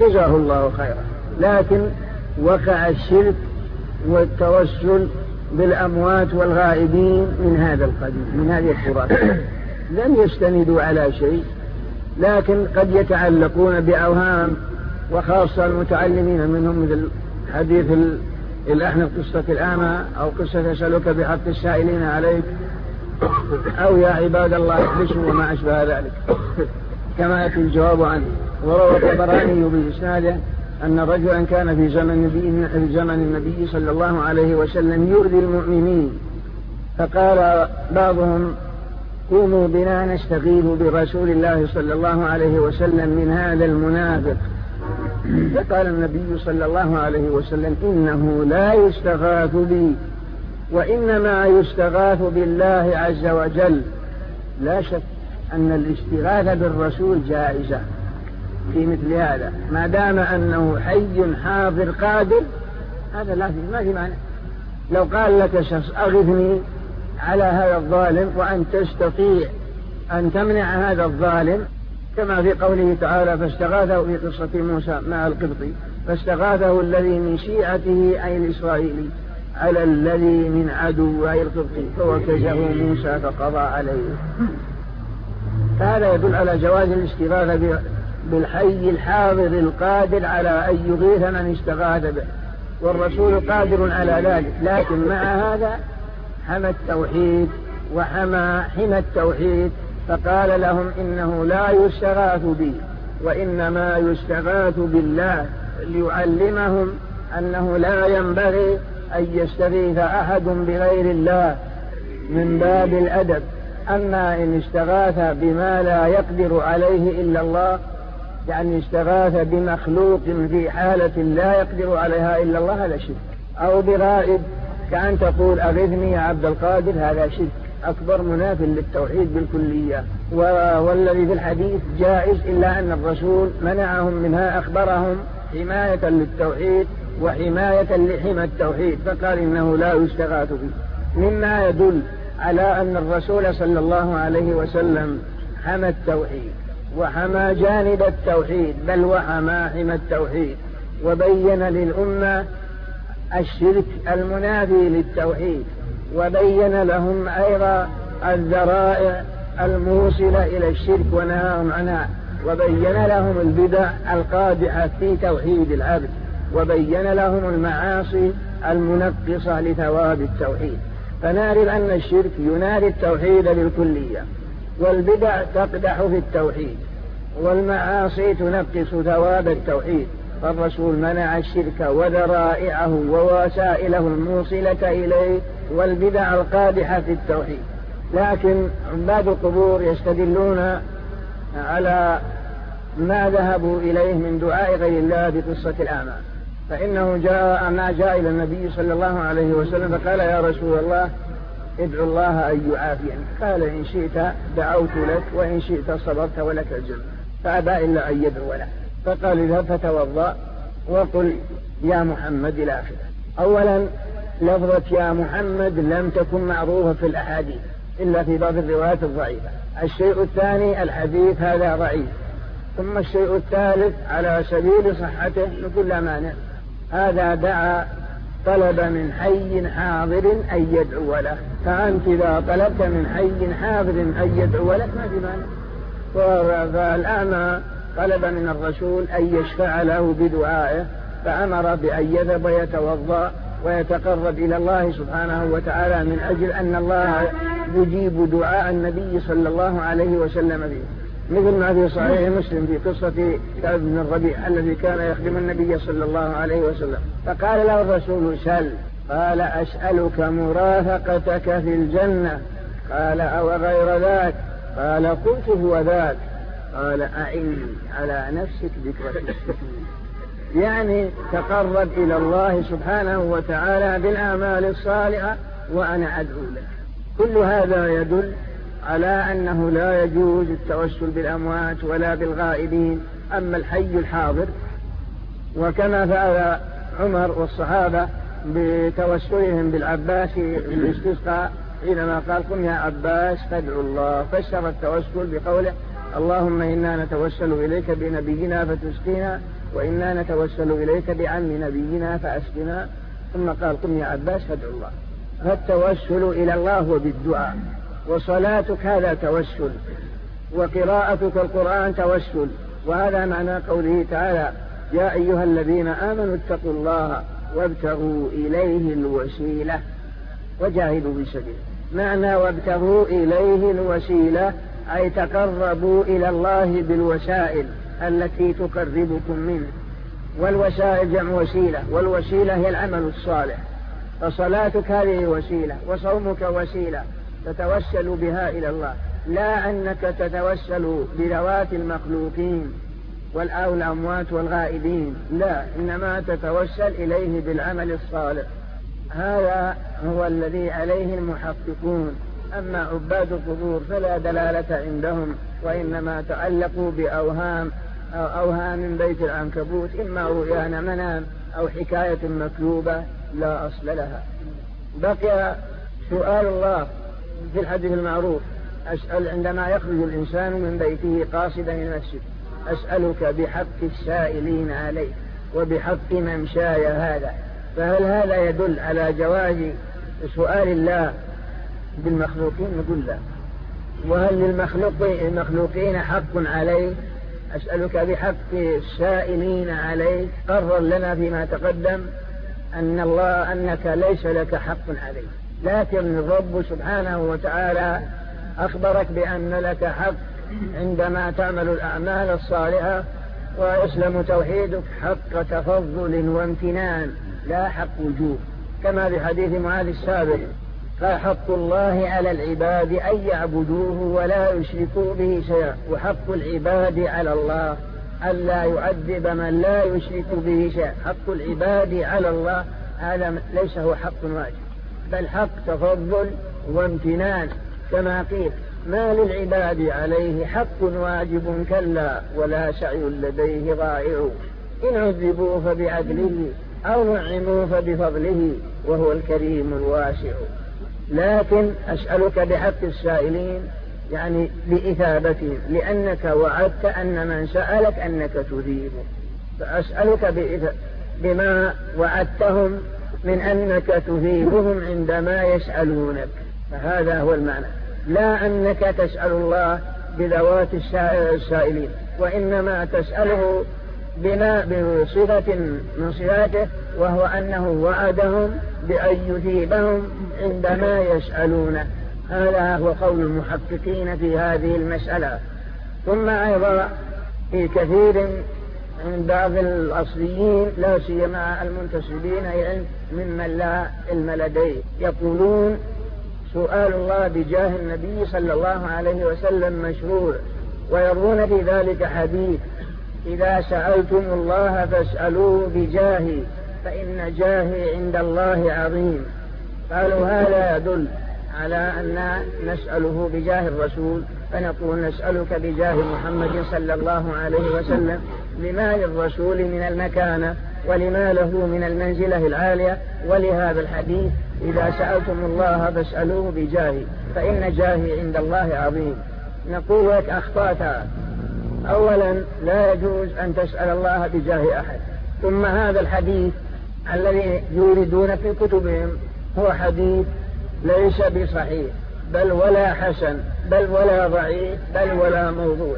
جزاه الله خيرا. لكن وقع الشرك والتوسل بالأموات والغائبين من هذا القبيل، من هذه التراث، لم يستندوا على شيء، لكن قد يتعلقون بأوهام، وخاصة المتعلمين منهم مثل حديث الأحنف قصة الأعمى، أو قصة أسألك بحق السائلين عليك، أو يا عباد الله احبسوا وما أشبه ذلك، كما يأتي الجواب عنه. وروى الطبراني بإسناده أن رجلا كان في زمن النبي في زمن النبي صلى الله عليه وسلم يؤذي المؤمنين، فقال بعضهم قوموا بنا نستغيث برسول الله صلى الله عليه وسلم من هذا المنافق. فقال النبي صلى الله عليه وسلم إنه لا يستغاث بي وإنما يستغاث بالله عز وجل. لا شك أن الاستغاثة بالرسول جائزة في مثل هذا، ما دام أنه حي حاضر قادر، هذا لا في ما في معنى. لو قال لك شخص أغثني على هذا الظالم وأن تستطيع أن تمنع هذا الظالم، كما في قوله تعالى فاستغاثه في قصة موسى مع القبطي، فاستغاثه الذي من شيعته أي الإسرائيلي على الذي من عدو أي القبطي فوكزه موسى فقضى عليه. فهذا يدل على جواز الاستغاثة بالحي الحاضر القادر على أن يغيث من استغاث به، والرسول قادر على ذلك. لكن مع هذا حمى التوحيد وحمى حمى التوحيد، فقال لهم إنه لا يستغاث بي وإنما يستغاث بالله، ليعلمهم أنه لا ينبغي أن يستغيث أحد بغير الله من باب الأدب. أما إن استغاث بما لا يقدر عليه إلا الله، يعني استغاث بمخلوق في حالة لا يقدر عليها إلا الله، هذا شرك. أو بغائب كأن تقول أغثني يا عبد القادر، هذا شرك أكبر مناف للتوحيد بالكلية. والذي في الحديث جائز، إلا أن الرسول منعهم منها، أخبرهم حماية للتوحيد وحماية لحمى التوحيد، فقال إنه لا يستغاث به، مما يدل على أن الرسول صلى الله عليه وسلم حمى التوحيد وحمى جانب التوحيد، بل وحمى حمى التوحيد، وبين للأمة الشرك المنافي للتوحيد، وبين لهم أيضا الذرائع الموصلة إلى الشرك ونهاهم عنها، وبين لهم البدع القادحة في توحيد العبد، وبين لهم المعاصي المنقصة لثواب التوحيد. فنعرف أن الشرك ينادي التوحيد بالكلية، والبدع تقدح في التوحيد، والمعاصي تنقص ثواب التوحيد. فالرسول منع الشرك وذرائعه ووسائله الموصلة إليه والبدع القادحة في التوحيد. لكن عباد القبور يستدلون على ما ذهبوا إليه من دعاء غير الله بقصة الأعمى، فإنه جاء ما جاء إلى النبي صلى الله عليه وسلم فقال يا رسول الله ادعو الله أن يعافيني، قال إن شئت دعوت لك وإن شئت صبرت ولك الجنة، فأبى إلا أن يدعو له. فقال اذهب فتوضأ وقل يا محمد إلى آخره. أولا لفظة يا محمد لم تكن معروفة في الأحاديث إلا في بعض الروايات الضعيفة. الشيء الثاني الحديث هذا ضعيف. ثم الشيء الثالث على سبيل صحته نقول لا مانع، هذا دعا طلب من حي حاضر أن يدعو له، فأنت إذا طلبت من حي حاضر أن يدعو لك ما في مانع. فالأعمى طلب من الرسول أن يشفع له بدعائه، فأمر بأن يذهب ويتوضأ ويتقرب إلى الله سبحانه وتعالى من أجل أن الله يجيب دعاء النبي صلى الله عليه وسلم به، مثل ما في صحيح مسلم في قصة كعب بن الربيع الذي كان يخدم النبي صلى الله عليه وسلم. فقال له الرسول سل، قال أسألك مرافقتك في الجنة، قال أو غير ذاك، قال قلت هو ذاك، قال أعني على نفسك بكرة السكين، يعني تقرب إلى الله سبحانه وتعالى بالأعمال الصالحة وأنا أدعو لك. كل هذا يدل على أنه لا يجوز التوسل بالأموات ولا بالغائبين. أما الحي الحاضر، وكما فعل عمر والصحابة بتوسلهم بالعباس في الاستسقاء حينما قال قم يا عباس فادعوا الله، فسر التوسل بقوله اللهم إنا نتوسل إليك بنبينا فتسقينا وإنا نتوسل إليك بعم نبينا فأسقنا. ثم قال قم يا عباس فادعوا الله. فالتوسل إلى الله بالدعاء، وصلاتك هذا توسل، وقراءتك القرآن توسل. وهذا معنى قوله تعالى يا أيها الذين آمنوا اتقوا الله وابتغوا إليه الوسيلة وجاهدوا في سبيله. معنى وابتغوا إليه الوسيلة أي تقربوا إلى الله بالوسائل التي تقربكم منه، والوسائل جمع وسيلة، والوسيلة هي العمل الصالح. فصلاتك هذه وسيلة، وصومك وسيلة تتوسل بها إلى الله، لا أنك تتوسل بذوات المخلوقين والأموات والغائبين، لا، إنما تتوسل إليه بالعمل الصالح. هذا هو الذي عليه المحققون. أما عباد القبور فلا دلالة عندهم، وإنما تعلقوا بأوهام أو أوهام من بيت العنكبوت، إما رؤيان منام أو حكاية مكتوبة لا أصل لها. بقي سؤال الله في الحديث المعروف أسأل عندما يخرج الإنسان من بيته قاصدا المسجد أسألك بحق السائلين عليه وبحق ممشاي هذا. فهل هذا يدل على جواز سؤال الله بالمخلوقين؟ نقول لا. وهل للمخلوقين حق عليه؟ أسألك بحق السائلين عليه. قرر لنا فيما تقدم أن الله أنك ليس لك حق عليه، لكن الرب سبحانه وتعالى أخبرك بأن لك حق عندما تعمل الأعمال الصالحة ويسلم توحيدك حق تفضل وامتنان لا حق وجوب، كما في حديث معاذ السابق قال حق الله على العباد أن يعبدوه ولا يشركوا به شيئا، وحق العباد على الله ألا يعذب من لا يشرك به شيئا. حق العباد على الله هذا ليس هو حق واجب، بل حق تفضل وامتنان، كما قيل ما للعباد عليه حق واجب كلا ولا سعي لديه ضائع، إن عذبوا فبعدله أو نعموا فبفضله وهو الكريم الواسع. لكن أسألك بحق السائلين يعني بإثابتهم، لأنك وعدت أن من سألك أنك تجيبه، فأسألك بما وعدتهم من أنك تجيبهم عندما يسألونك. فهذا هو المعنى، لا أنك تسأل الله بذوات السائلين، وإنما تسأله بما بصفة من صفاته، وهو أنه وعدهم بأن يجيبهم عندما يسألونه. هذا هو قول المحققين في هذه المسألة. ثم أيضا في كثير من بعض الأصليين لا سيما المنتسبين إلى ممن لا علم لديه يقولون سؤال الله بجاه النبي صلى الله عليه وسلم مشروع، ويرون في ذلك حديث إذا سألتم الله فاسألوه بجاهي فإن جاهي عند الله عظيم. قالوا هذا يدل على أن نسأله بجاه الرسول، فنقول نسألك بجاه محمد صلى الله عليه وسلم، لما للرسول من المكانة ولما له من المنزلة العالية. ولهذا الحديث إذا سألتم الله فاسألوه بجاهي فإن جاهي عند الله عظيم. نقول لك أخطأت. أولا لا يجوز أن تسأل الله بجاه أحد، ثم هذا الحديث الذي يوردون في كتبهم هو حديث ليس بصحيح بل ولا حسن بل ولا ضعيف بل ولا موضوع،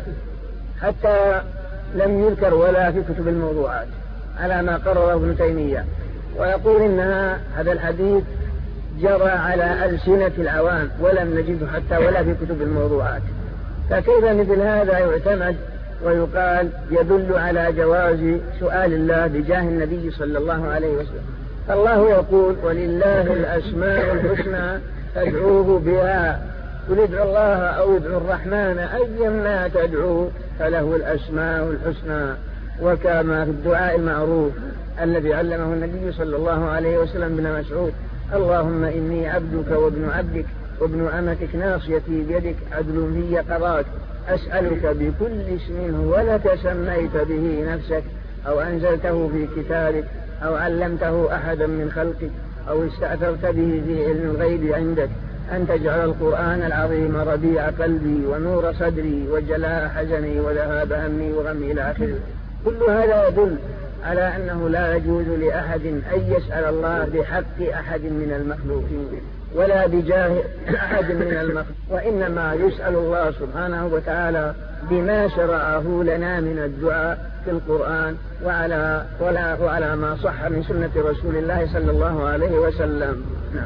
حتى لم يذكر ولا في كتب الموضوعات على ما قرره ابن تيمية. ويقول إنها هذا الحديث جرى على ألسنة العوام ولم نجده حتى ولا في كتب الموضوعات. فكيف مثل هذا يعتمد ويقال يدل على جواز سؤال الله بجاه النبي صلى الله عليه وسلم؟ الله يقول ولله الأسماء الحسنى فادعوه بها، قل ادعوا الله أو ادعوا الرحمن أيما تدعوا فله الأسماء الحسنى. وكما في الدعاء المعروف الذي علمه النبي صلى الله عليه وسلم بن مسعود اللهم إني عبدك وابن عبدك وابن أمتك ناصيتي بيدك عدل في قضاك أسألك بكل اسم هو لك سميت به نفسك أو أنزلته في كتابك أو علمته أحدا من خلقك أو استأثرت به في علم الغيب عندك أن تجعل القرآن العظيم ربيع قلبي ونور صدري وجلاء حزني وذهاب همي وغمي إلى آخره. كل هذا يدل على أنه لا يجوز لأحد أن يسأل الله بحق أحد من المخلوقين ولا بجاه أحد من المخلوقين، وإنما يسأل الله سبحانه وتعالى بما شرعه لنا من الدعاء في القرآن وعلى, وعلى ما صح من سنة رسول الله صلى الله عليه وسلم. نعم.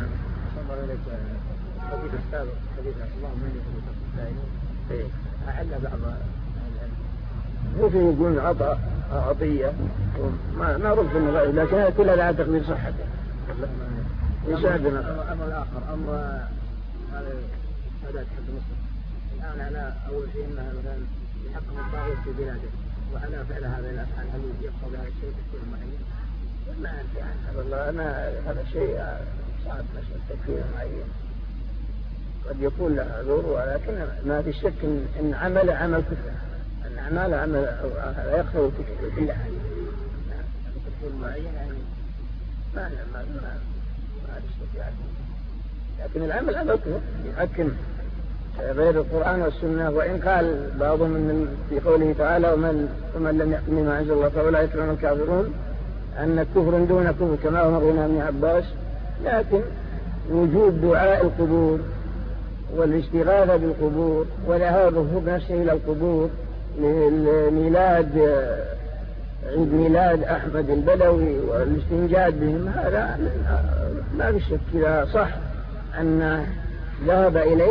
حديث السابق حديث اللهم اني اريد اعل بعض هو في يقول عطاء عطيه ما ما رد انه ضعيف، لكن كلها لا تقدير صحته يساعدنا. الامر الاخر امر هذا هذا حق مسلم الان انا اول شيء انها مثلا يحكم الطاغوت في بلاده وانا فعل هذا الافعال هل يبقى بهذا الشيء تكفير معين؟ ما ادري عنه والله، انا هذا شيء صعب مسألة تكفير معين، قد يكون له عذور، ولكن ما في شك ان عمل عمل كفر، ان اعمال عمل لا يخلو في احد. تكفير معين يعني ما ما ما ما في شك، لكن العمل عمل كفر يحكم غير القرآن والسنة. وإن قال بعضهم من في قوله تعالى ومن, ومن لم يحكم بما أنزل الله فأولئك هم الكافرون أن كفر دون كفر كما أمرنا ابن عباس، لكن وجود دعاء القبور والاستغاثة بالقبور وذهابه بنفسه إلى القبور لميلاد عيد ميلاد أحمد البدوي والاستنجاد بهم، هذا ما في شك إذا صح أن ذهب إليه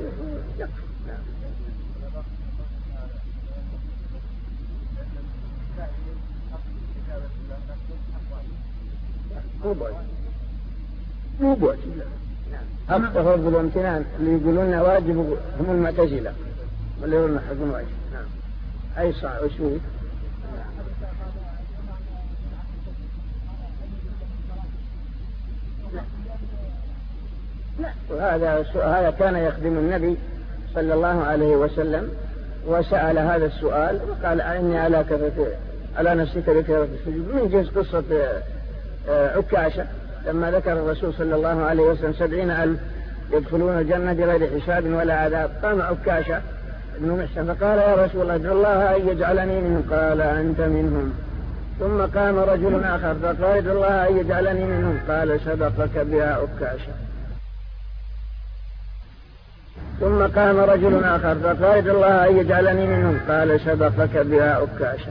مو بعد حق تفضل وامتنان. اللي يقولون واجب هم المعتزلة واللي يقولون حكم واجب. نعم. أي صح وشوي وهذا هذا كان يخدم النبي صلى الله عليه وسلم وسأل هذا السؤال وقال أعني على كثرة على نفسك بكثرة السجود، من جنس قصة عكاشة لما ذكر الرسول صلى الله عليه وسلم سبعين ألف يدخلون الجنة بغير حساب ولا عذاب. قام عكاشة ابن محسن فقال يا رسول الله ادعو الله أن يجعلني منهم، قال أنت منهم. ثم قام رجل آخر فقال ادعو الله أن يجعلني منهم، قال سبقك بها عكاشة. ثم قام رجل آخر فقال ادعو الله أن يجعلني منهم، قال سبقك بها عكاشة.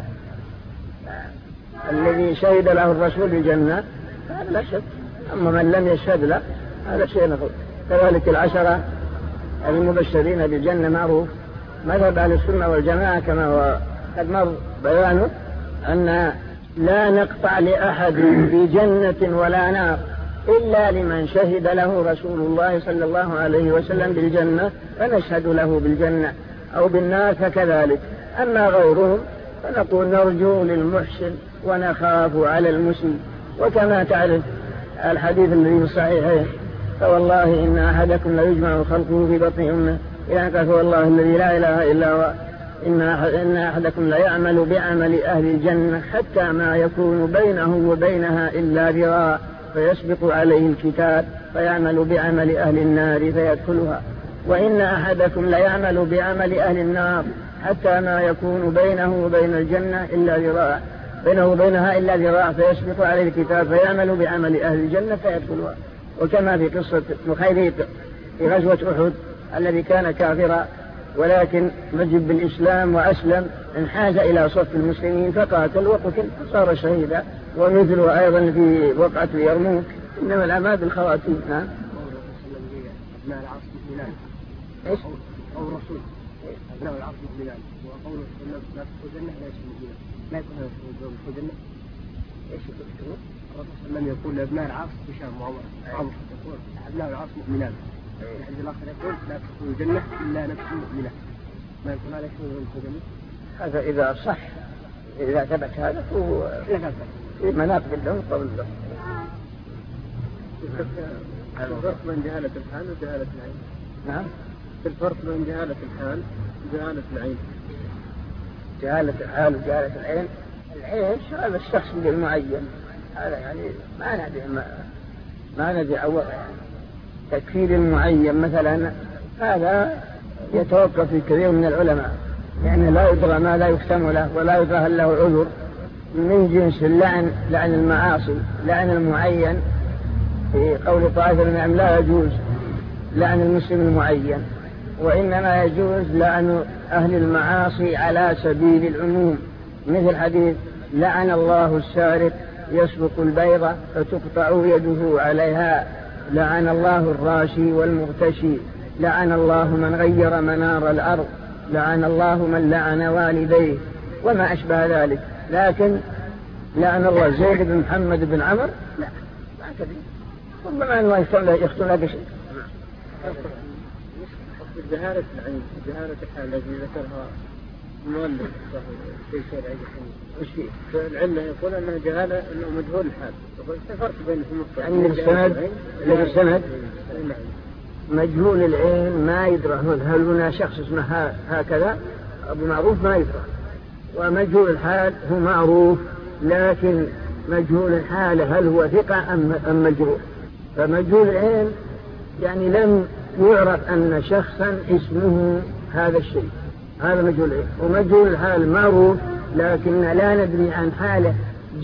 الذي شهد له الرسول بالجنة هذا لا شك، أما من لم يشهد له هذا شيء نقول. كذلك العشرة المبشرين بالجنة معروف مذهب أهل السنة والجماعة كما هو قد مر بيانه أن لا نقطع لأحد بجنة ولا نار إلا لمن شهد له رسول الله صلى الله عليه وسلم بالجنة فنشهد له بالجنة أو بالنار فكذلك. أما غيرهم فنقول نرجو للمحسن ونخاف على المسيء. وكما تعرف الحديث الذي في الصحيحين فوالله إن أحدكم لا يجمع خلقه في بطن أمه إلى أن قال فوالله الذي لا إله إلا هو إن أحدكم لا يعمل بعمل أهل الجنة حتى ما يكون بينه وبينها إلا ذراع فيسبق عليه الكتاب فيعمل بعمل أهل النار فيدخلها، وإن أحدكم لا يعمل بعمل أهل النار حتى ما يكون بينه وبين الجنة إلا ذراع بينه وبينها إلا ذراع فيسبق عليه الكتاب فيعمل بعمل أهل الجنة فيدخلها. وكما في قصة مخيريط في غزوة أحد الذي كان كافرا ولكن مجد بالإسلام وأسلم انحاز إلى صف المسلمين فقاتل وقتل صار شهيدا. ومثله أيضا في وقعة اليرموك إنما الأعمال بالخواتيم. نعم. أبناء العرش مؤمنان. إيش؟ أو الرسول أبناء العرش مؤمنان وقوله لا تدخل الجنة لا يشمل الجنة لا يكون هذا في الجنة. إيش يقول؟ الرسول لم يقول لأبناء العرش بشام معمر يقول أبناء العرش مؤمنان. الحديث الآخر يقول لا تدخل الجنة إلا نفس مؤمنة. ما يكون هذا يشمل الجنة. هذا إذا صح إذا ثبت هذا هو في مناقب له قبل له. الفرق بين جهالة الحال وجهالة العين. نعم. الفرق بين جهالة الحال وجهالة العين. جهالة الحال وجهالة العين. العين هذا الشخص بالمعين هذا يعني ما ندري ما ما ندري أول يعني تكفير المعين مثلا هذا يتوقف في كثير من العلماء يعني لا يدرى ما لا يختم له ولا يدرى هل له عذر من جنس اللعن، لعن المعاصي، لعن المعين في قول طائفة من لا يجوز لعن المسلم المعين، وإنما يجوز لعن أهل المعاصي على سبيل العموم، مثل حديث لعن الله السارق يسرق البيضة فتقطع يده عليها، لعن الله الراشي والمغتشي، لعن الله من غير منار الأرض، لعن الله من لعن والديه، وما أشبه ذلك. لكن لعن الله زيد بن محمد بن عمر لا، ما كذي، ربما الله يختم لك شيء. جهالة العين، جهالة الحال الذي ذكرها المؤلف في شيء العين، وش فيه؟ العلة يقول أنها جهالة أنه مجهول الحال، يقول فرق بين يعني من السند من السند مجهول العين ما يدرى هل هنا شخص اسمه هكذا أبو معروف ما يدرى، ومجهول الحال هو معروف لكن مجهول الحال هل هو ثقة أم مجروح. فمجهول العين يعني لم يعرف أن شخصا اسمه هذا الشيء، هذا مجهول العين. ومجهول الحال معروف لكن لا ندري عن حاله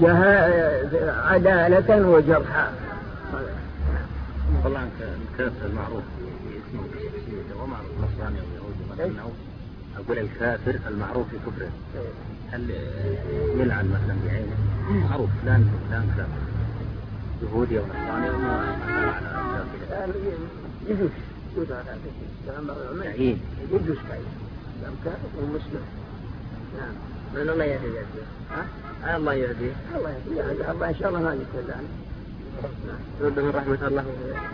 عدالة وجرحا. والله عنك الكافر المعروف اسمه كشخصية ومعروف نصراني أو يهودي مثلا، أقول الكافر المعروف في كفره هل يلعن مثلا بعينه؟ معروف فلان فلان كافر يهودي أو نصراني أو ما على كافر يجوز يجوز على هذا الشيء يجوز كاين لم كافر ومسلم. نعم من الله يهدي ها الله يهدي الله يهدي الله إن شاء الله ما يتكلم رد من رحمة الله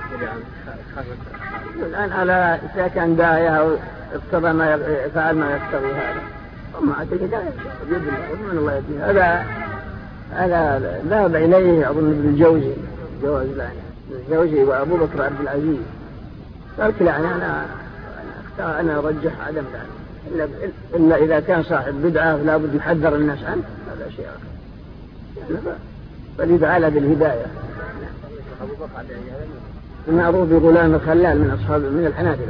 الآن على إذا كان داعية أو اقتضى ما يفعل ما يقتضي هذا وما أعتقد داعية بيد الله من الله يهدي. هذا هذا ذهب إليه أظن ابن الجوزي جواز لعنة الجوزي وأبو بكر عبد العزيز قال لعنة أنا أنا أنا أرجح عدم لعنة إلا, إلا إذا كان صاحب بدعة لا بد يحذر الناس عنه هذا شيء آخر فليدعى بالهداية. المعروف بغلام الخلال من أصحاب من الحنابلة.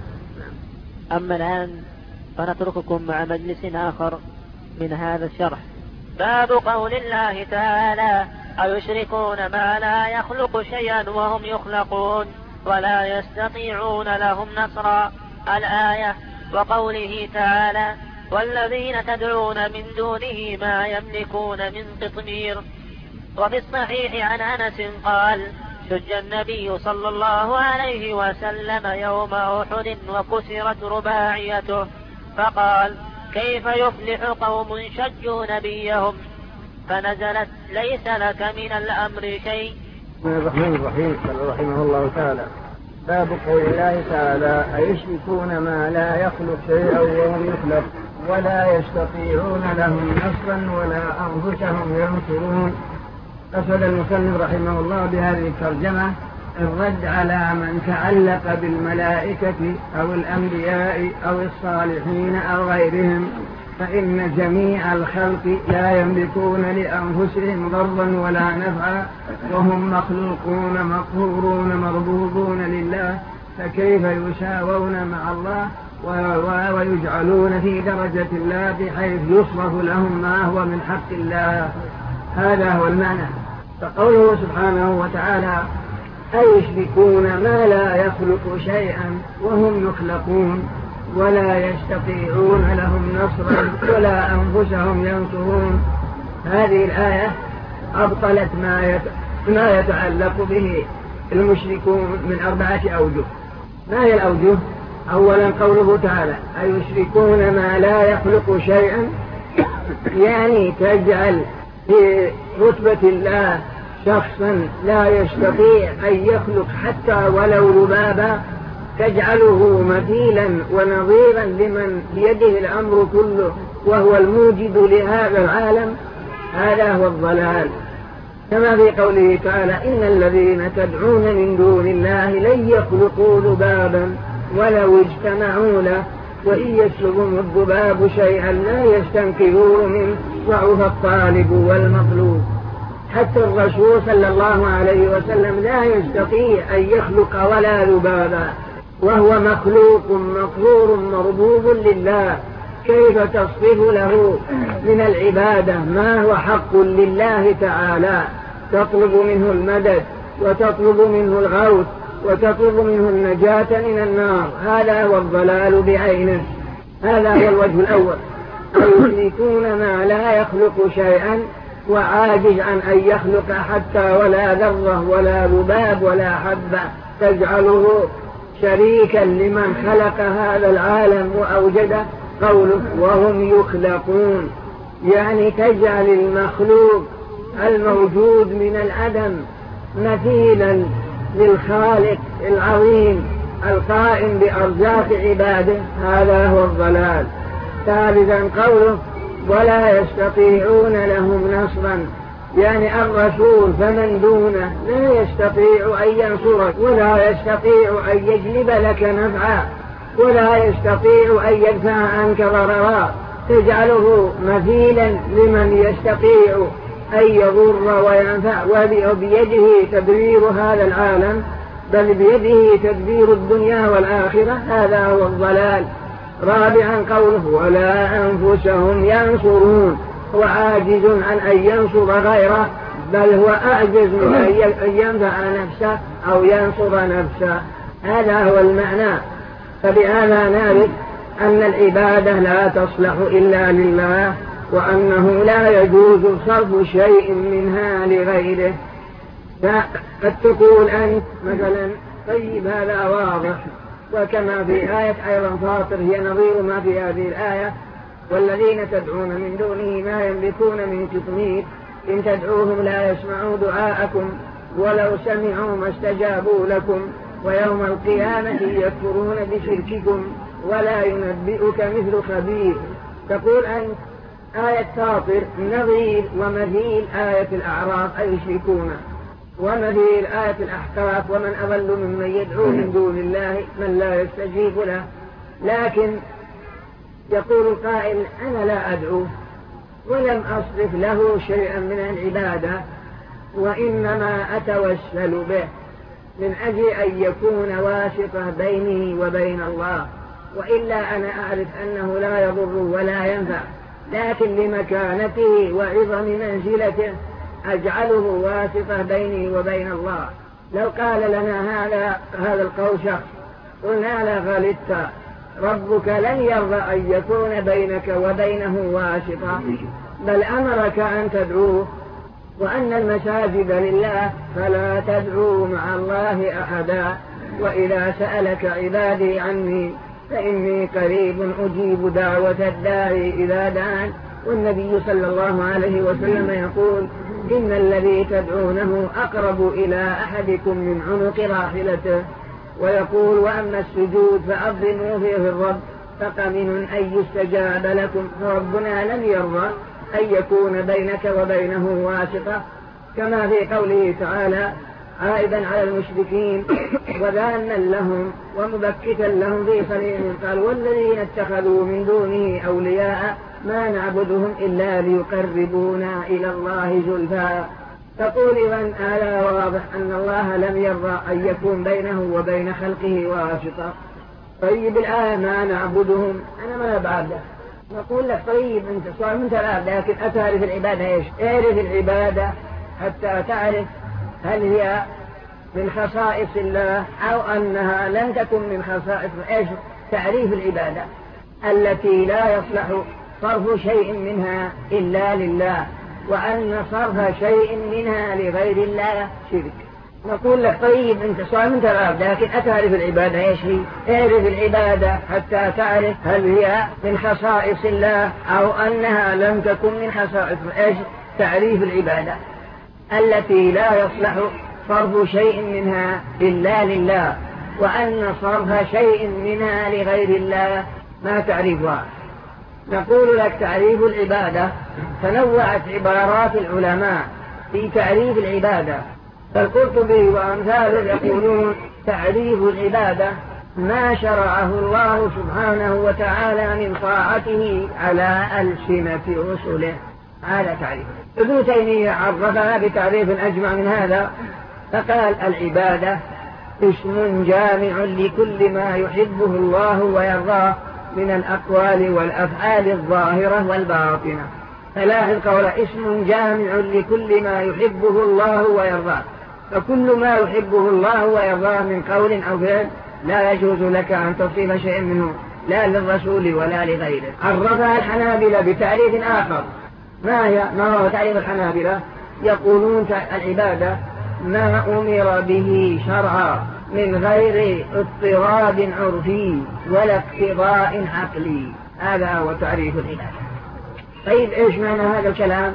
أما الآن فنترككم مع مجلس آخر من هذا الشرح. باب قول الله تعالى أيشركون ما لا يخلق شيئا وهم يخلقون ولا يستطيعون لهم نصرا الآية. وقوله تعالى والذين تدعون من دونه ما يملكون من قطمير. وفي الصحيح عن أنس قال شج النبي صلى الله عليه وسلم يوم أحد وكسرت رباعيته فقال كيف يفلح قوم شجوا نبيهم فنزلت ليس لك من الأمر شيء. بسم الله الرحمن الرحيم. قال رحمه الله تعالى باب قول الله تعالى أيشركون ما لا يخلق شيئا وهم يخلق ولا يستطيعون لهم نصرا ولا أنفسهم ينصرون. قصد المصنف رحمه الله بهذه الترجمة الرد على من تعلق بالملائكة أو الأنبياء أو الصالحين أو غيرهم، فإن جميع الخلق لا يملكون لأنفسهم ضرا ولا نفعا وهم مخلوقون مقهورون مربوبون لله، فكيف يساوون مع الله ويجعلون في درجة الله بحيث يصرف لهم ما هو من حق الله. هذا هو المعنى. فقوله سبحانه وتعالى أيشركون ما لا يخلق شيئا وهم يخلقون ولا يستطيعون لهم نصرا ولا أنفسهم ينصرون. هذه الآية أبطلت ما ما يتعلق به المشركون من أربعة أوجه. ما هي الأوجه؟ أولا قوله تعالى أيشركون ما لا يخلق شيئا، يعني تجعل في رتبة الله شخصا لا يستطيع أن يخلق حتى ولو ذبابا، تجعله مثيلا ونظيرا لمن بيده الأمر كله وهو الموجد لهذا العالم. هذا هو الضلال، كما في قوله تعالى إن الذين تدعون من دون الله لن يخلقوا ذبابا ولو اجتمعوا له وإن يسلبهم الذباب شيئا لا يستنقذوه منه ضعف الطالب والمطلوب. حتى الرسول صلى الله عليه وسلم لا يستطيع أن يخلق ولا ذبابا وهو مخلوق مقهور مربوب لله، كيف تصف له من العبادة ما هو حق لله تعالى، تطلب منه المدد وتطلب منه الغوث وتطلب منه النجاة من النار. هذا هو الضلال بعينه. هذا هو الوجه الأول. يشركون ما لا يخلق شيئا وعاجز عن أن يخلق حتى ولا ذرة ولا ذباب ولا حبة، تجعله شريكا لمن خلق هذا العالم وأوجده. قوله وهم يخلقون، يعني تجعل المخلوق الموجود من العدم مثيلا للخالق العظيم القائم بأرزاق عباده. هذا هو الضلال. ثالثا قوله ولا يستطيعون لهم نصرا، يعني الرسول فمن دونه لا يستطيع أن ينصرك ولا يستطيع أن يجلب لك نفعا ولا يستطيع أن يدفع عنك ضررا، تجعله مثيلا لمن يستطيع أن يضر وينفع، وبيده تدبير هذا العالم، بل بيده تدبير الدنيا والآخرة. هذا هو الضلال. رابعا قوله ولا أنفسهم ينصرون، هو عاجز عن أن ينصر غيره، بل هو أعجز من أن ينفع نفسه أو ينصر نفسه. هذا هو المعنى. فبهذا نعرف أن العبادة لا تصلح إلا لله، وأنه لا يجوز صرف شيء منها لغيره. فقد تقول أنت مثلا طيب هذا واضح، وكما في آية أيضا فاطر هي نظير ما في هذه الآية والذين تدعون من دونه ما يملكون من قطمير إن تدعوهم لا يسمعوا دعاءكم ولو سمعوا ما استجابوا لكم ويوم القيامة يكفرون بشرككم ولا ينبئك مثل خبير. تقول أنت آية فاطر نظير ومثيل آية الأعراف أيشركون، ومثيل آية الأحقاف ومن أضل ممن يدعو من دون الله من لا يستجيب له. لكن يقول القائل أنا لا أدعو ولم أصرف له شيئا من العبادة، وإنما أتوسل به من أجل أن يكون واسطة بيني وبين الله، وإلا أنا أعرف أنه لا يضر ولا ينفع، لكن لمكانته وعظم منزلته أجعله واسطة بيني وبين الله. لو قال لنا هذا هذا القول شخص قلنا لا غلطت، ربك لن يرضى أن يكون بينك وبينه واسطة، بل أمرك أن تدعوه، وأن المساجد لله فلا تدعوا مع الله أحدا، وإذا سألك عبادي عني فإني قريب أجيب دعوة الداعي إذا دعان. والنبي صلى الله عليه وسلم يقول إن الذي تدعونه أقرب إلى أحدكم من عنق راحلته، ويقول وأما السجود فأظلموا فيه الرب فقمن أن يستجاب لكم، فربنا لم يرضى أن يكون بينك وبينه واسطة، كما في قوله تعالى عائدا على المشركين وذانا لهم ومبكتا لهم في صريحهم قال والذين اتخذوا من دونه أولياء ما نعبدهم إلا ليقربونا إلى الله زلفى. تقول إذن هذا واضح أن الله لم يرضى أن يكون بينه وبين خلقه واسطة. طيب الآن ما نعبدهم أنا ما بعده، نقول لك طيب أنت صار من ثلاث، لكن أتعرف العبادة إيش؟ اعرف العبادة حتى تعرف هل هي من خصائص الله أو أنها لن تكن من خصائص. إيش تعريف العبادة؟ التي لا يصلح صرف شيء منها إلا لله، وأن صرف شيء منها لغير الله شرك. نقول لك طيب أنت صار من ثلاث، لكن أتعرف العبادة إيش هي؟ اعرف العبادة حتى تعرف هل هي من خصائص الله أو أنها لم تكن من خصائص. إيش تعريف العبادة؟ التي لا يصلح صرف شيء منها إلا لله، وأن صرف شيء منها لغير الله ما تعريفها. نقول لك تعريف العبادة تنوعت عبارات العلماء في تعريف العبادة، فالقرطبي وأمثاله يقولون تعريف العبادة ما شرعه الله سبحانه وتعالى من طاعته على ألسنة رسله. هذا تعريف. ابن تيمية عرفها بتعريف أجمع من هذا فقال العبادة اسم جامع لكل ما يحبه الله ويرضاه من الأقوال والأفعال الظاهرة والباطنة. فلاحظ قول اسم جامع لكل ما يحبه الله ويرضاه، فكل ما يحبه الله ويرضاه من قول أو فعل لا يجوز لك أن تصرف شيء منه لا للرسول ولا لغيره. عرفها الحنابلة بتعريف آخر. ما هي ما هو تعريف الحنابلة؟ يقولون العبادة ما أمر به شرعا من غير اضطراب عرفي ولا اقتضاء عقلي. هذا هو تعريف العبادة. طيب إيش معنى هذا الكلام؟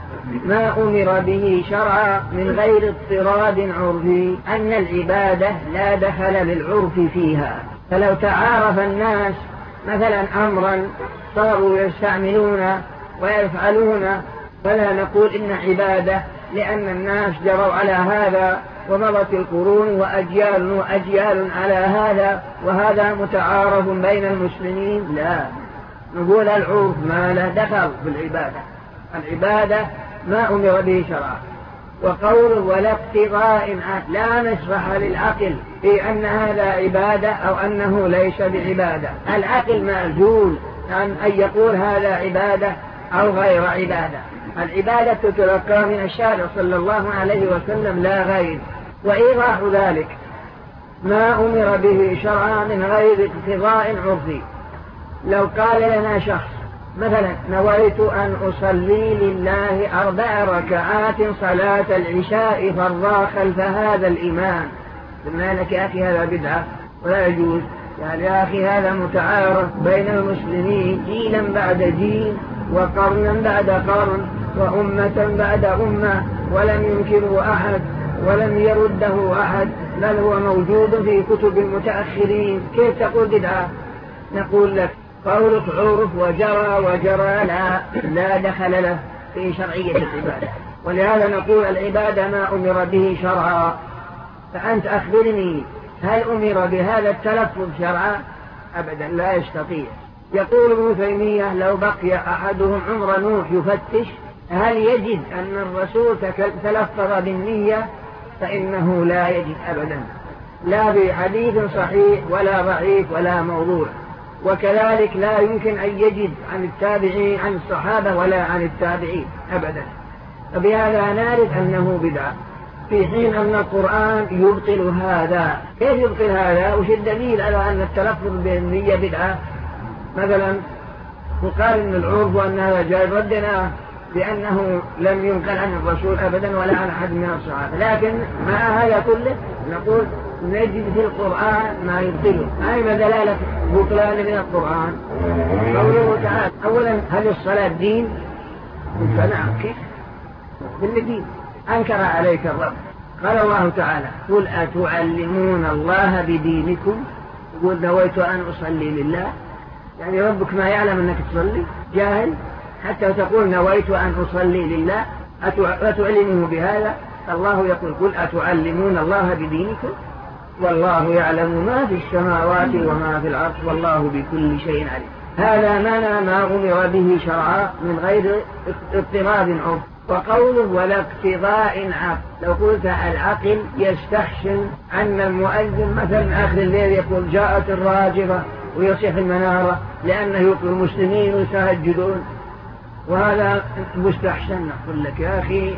ما أمر به شرعا من غير اضطراب عرفي، أن العبادة لا دخل للعرف فيها. فلو تعارف الناس مثلا أمرا صاروا يستعملون ويفعلون فلا نقول إن عبادة، لأن الناس جروا على هذا ومضت القرون وأجيال وأجيال على هذا وهذا متعارف بين المسلمين. لا، نقول العرف ما لا دخل بالعبادة، العبادة ما أمر به شرعا. وقول ولا اقتضاء لا نشرح للعقل في أن هذا عبادة أو أنه ليس بعبادة. العقل مأجول عن أن يقول هذا عبادة أو غير عبادة. العبادة تتلقى من الشارع صلى الله عليه وسلم لا غير. وإيضاح ذلك ما أمر به شرعا من غير اقتضاء عرفي. لو قال لنا شخص مثلا نويت أن أصلي لله أربع ركعات صلاة العشاء فرضا خلف هذا الإمام، قلنا لك يا أخي هذا بدعة ولا يجوز. يعني يا أخي هذا متعارف بين المسلمين جيلا بعد جيل وقرنا بعد قرن وأمة بعد أمة، ولم ينكره أحد ولم يرده أحد، بل هو موجود في كتب المتأخرين. كيف تقول بدعة؟ نقول لك قولك عرف وجرى وجرى لا, لا دخل له في شرعية العبادة. ولهذا نقول العبادة ما أمر به شرعا. فأنت أخبرني هل أمر بهذا التلفظ شرعا؟ أبدا لا يستطيع. يقول ابن تيمية لو بقي أحدهم عمر نوح يفتش هل يجد أن الرسول تلفظ بالنية؟ فإنه لا يجد أبدا، لا بحديث صحيح ولا ضعيف ولا موضوع. وكذلك لا يمكن أن يجد عن التابعين عن الصحابة ولا عن التابعين أبدا. فبهذا نعرف أنه بدعة، في حين أن القرآن يبطل هذا. كيف يبطل هذا؟ وش الدليل على أن التلفظ بالنية بدعة؟ مثلا وقال إن العرف وأن هذا جائز، ردنا بأنه لم ينقل عن الرسول أبدا ولا عن أحد من الصحابة. لكن مع هذا كله نقول نجد في القرآن ما يبطله. أين دلالة بطلان من القرآن؟ قوله تعالى أولا هل الصلاة دين؟ نعم. كيف؟ بالدين أنكر عليك الرب. قال الله تعالى قل أتعلمون الله بدينكم؟ يقول نويت أن أصلي لله، يعني ربك ما يعلم أنك تصلي؟ جاهل حتى تقول نويت أن أصلي لله؟ أتعلمه بهذا؟ الله يقول قل أتعلمون الله بدينكم والله يعلم ما في السماوات وما في الأرض والله بكل شيء عليم. هذا معنى ما أمر به شرعا من غير اضطراب عرف. وقوله ولا اقتضاء عقل، لو قلت العقل يستحسن أن المؤذن مثلا آخر الليل يقول جاءت الراجفة ويصيح المنارة لأنه يطلب المسلمين ويتهجدون، وهذا مستحسن. نقول لك يا أخي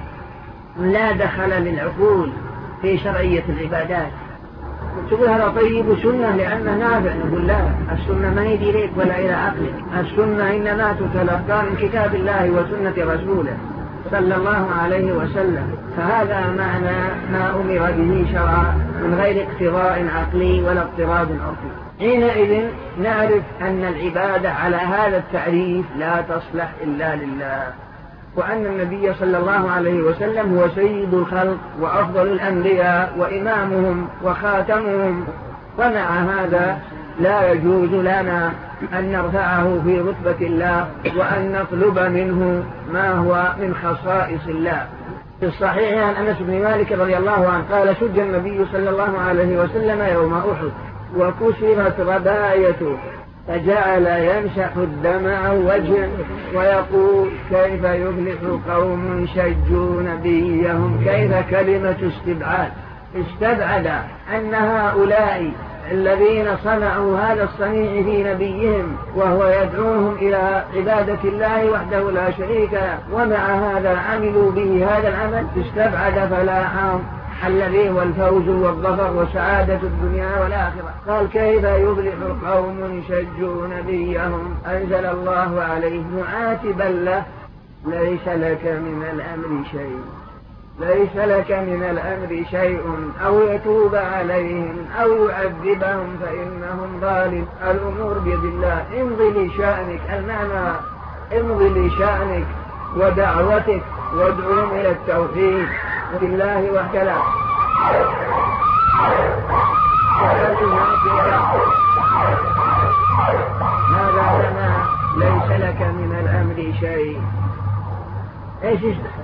لا دخل للعقول في شرعية العبادات. تقول هذا طيب سنة لأنه نافع. نقول لا، السنة ما يدي إليك ولا إلى عقلك، السنة إنما تتلقى من كتاب الله وسنة رسوله صلى الله عليه وسلم. فهذا معنى ما أمر به شرعا من غير اقتضاء عقلي ولا اضطراب عرفي. حينئذ نعرف أن العبادة على هذا التعريف لا تصلح إلا لله، وأن النبي صلى الله عليه وسلم هو سيد الخلق وأفضل الأنبياء وإمامهم وخاتمهم. ومع هذا لا يجوز لنا أن نرفعه في رتبة الله وأن نطلب منه ما هو من خصائص الله. في الصحيح عن أنس بن مالك رضي الله عنه قال شج النبي صلى الله عليه وسلم يوم أحد وكسرت ربايته فجعل يمسح الدم عن وجهه ويقول كيف يفلح قوم شجوا نبيهم. كيف كلمة استبعاد، استبعد أن هؤلاء الذين صنعوا هذا الصنيع في نبيهم وهو يدعوهم إلى عبادة الله وحده لا شريك له، ومع هذا عملوا به هذا العمل، استبعد فلاحهم الذي هو الفوز والظفر وسعادة الدنيا والآخرة. قال كيف يفلح قوم شجوا نبيهم أنزل الله عليه معاتبا له ليس لك من الأمر شيء، ليس لك من الأمر شيء أو يتوب عليهم أو يعذبهم فإنهم ظالم. الأمور بيد الله، امضي لشأنك، المعنى امضي لشأنك ودعوتك وادعوهم إلى التوحيد بالله وحده. ماذا لنا ليس لك من الأمر شيء؟ ايش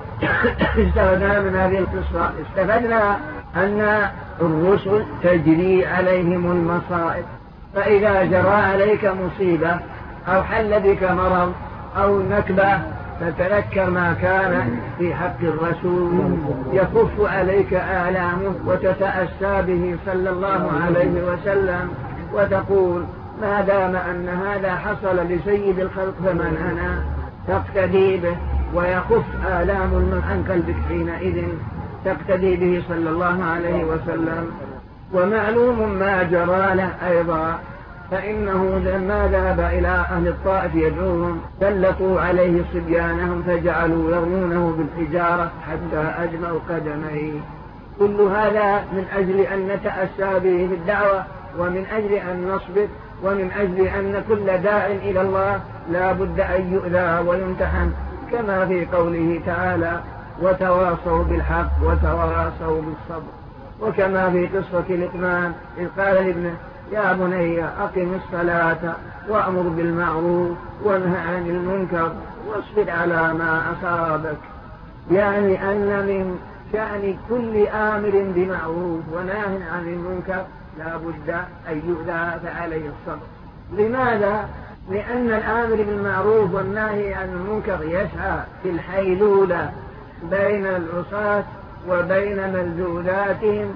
استفدنا من هذه القصة؟ استفدنا أن الرسل تجري عليهم المصائب، فإذا جرى عليك مصيبة أو حل بك مرض أو نكبة فتذكر ما كان في حق الرسول يكف عليك آلامه وتتأسى به صلى الله عليه وسلم وتقول ما دام أن هذا حصل لسيد الخلق فمن أنا، تقتدي به ويخف آلام عن قلبك حينئذ، تقتدي به صلى الله عليه وسلم. ومعلوم ما جرى له أيضا، فإنه لما ذهب إلى أهل الطائف يدعوهم سلطوا عليه صبيانهم فجعلوا يرمونه بالحجارة حتى أجمعوا قدميه. كل هذا من أجل أن نتأسى به في الدعوة، ومن أجل أن نصبر، ومن أجل أن كل داع إلى الله لا بد أن يؤذى ويمتحن، كما في قوله تعالى وتواصوا بالحق وتواصوا بالصبر، وكما في قصة لقمان إذ قال لابنه يا بني أقم الصلاة وأمر بالمعروف وانهى عن المنكر واصبر على ما أصابك. يعني أن من شأن كل آمر بمعروف وناه عن المنكر لا بد أن يؤذى فعليه الصبر. لماذا؟ لأن الآمر بالمعروف والناهي عن المنكر يسعى في الحيلولة بين العصاة وبين ملذوذاتهم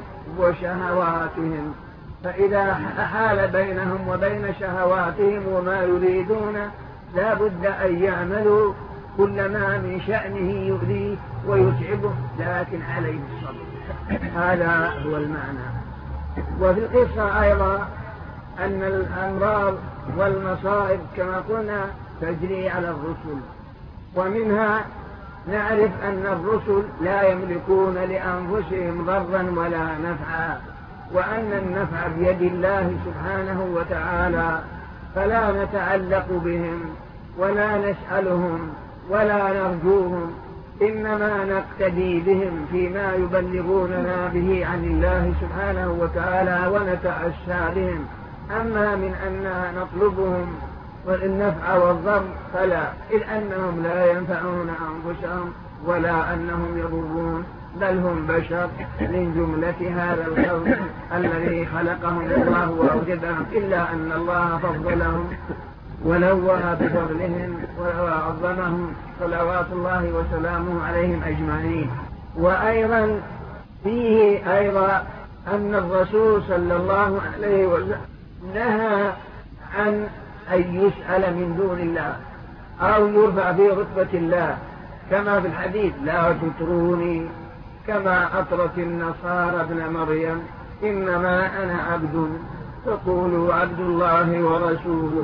وشهواتهم، فإذا حال بينهم وبين شهواتهم وما يريدون لا بد أن يعملوا كل ما من شأنه يؤذيه ويتعبه، لكن عليه الصبر. هذا هو المعنى. وفي القصة أيضا أن الأمراض والمصائب كما قلنا تجري على الرسل، ومنها نعرف أن الرسل لا يملكون لأنفسهم ضرا ولا نفعا، وأن النفع بيد الله سبحانه وتعالى، فلا نتعلق بهم ولا نسألهم ولا نرجوهم، إنما نقتدي بهم فيما يبلغوننا به عن الله سبحانه وتعالى ونتأسى بهم. أما من أننا نطلبهم النفع والضر فلا، إذ أنهم لا ينفعون أنفسهم ولا أنهم يضرون، بل هم بشر من جملة هذا الخلق الذي خلقهم الله وأوجدهم، إلا أن الله فضلهم ونوه بفضلهم وعظمهم صلوات الله وسلامه عليهم أجمعين. وأيضا فيه أيضا أن الرسول صلى الله عليه وسلم نهى عن أن يسأل من دون الله أو يرفع في رتبة الله، كما في الحديث لا تطروني كما أطرت النصارى ابن مريم إنما أنا عبد فقولوا عبد الله ورسوله.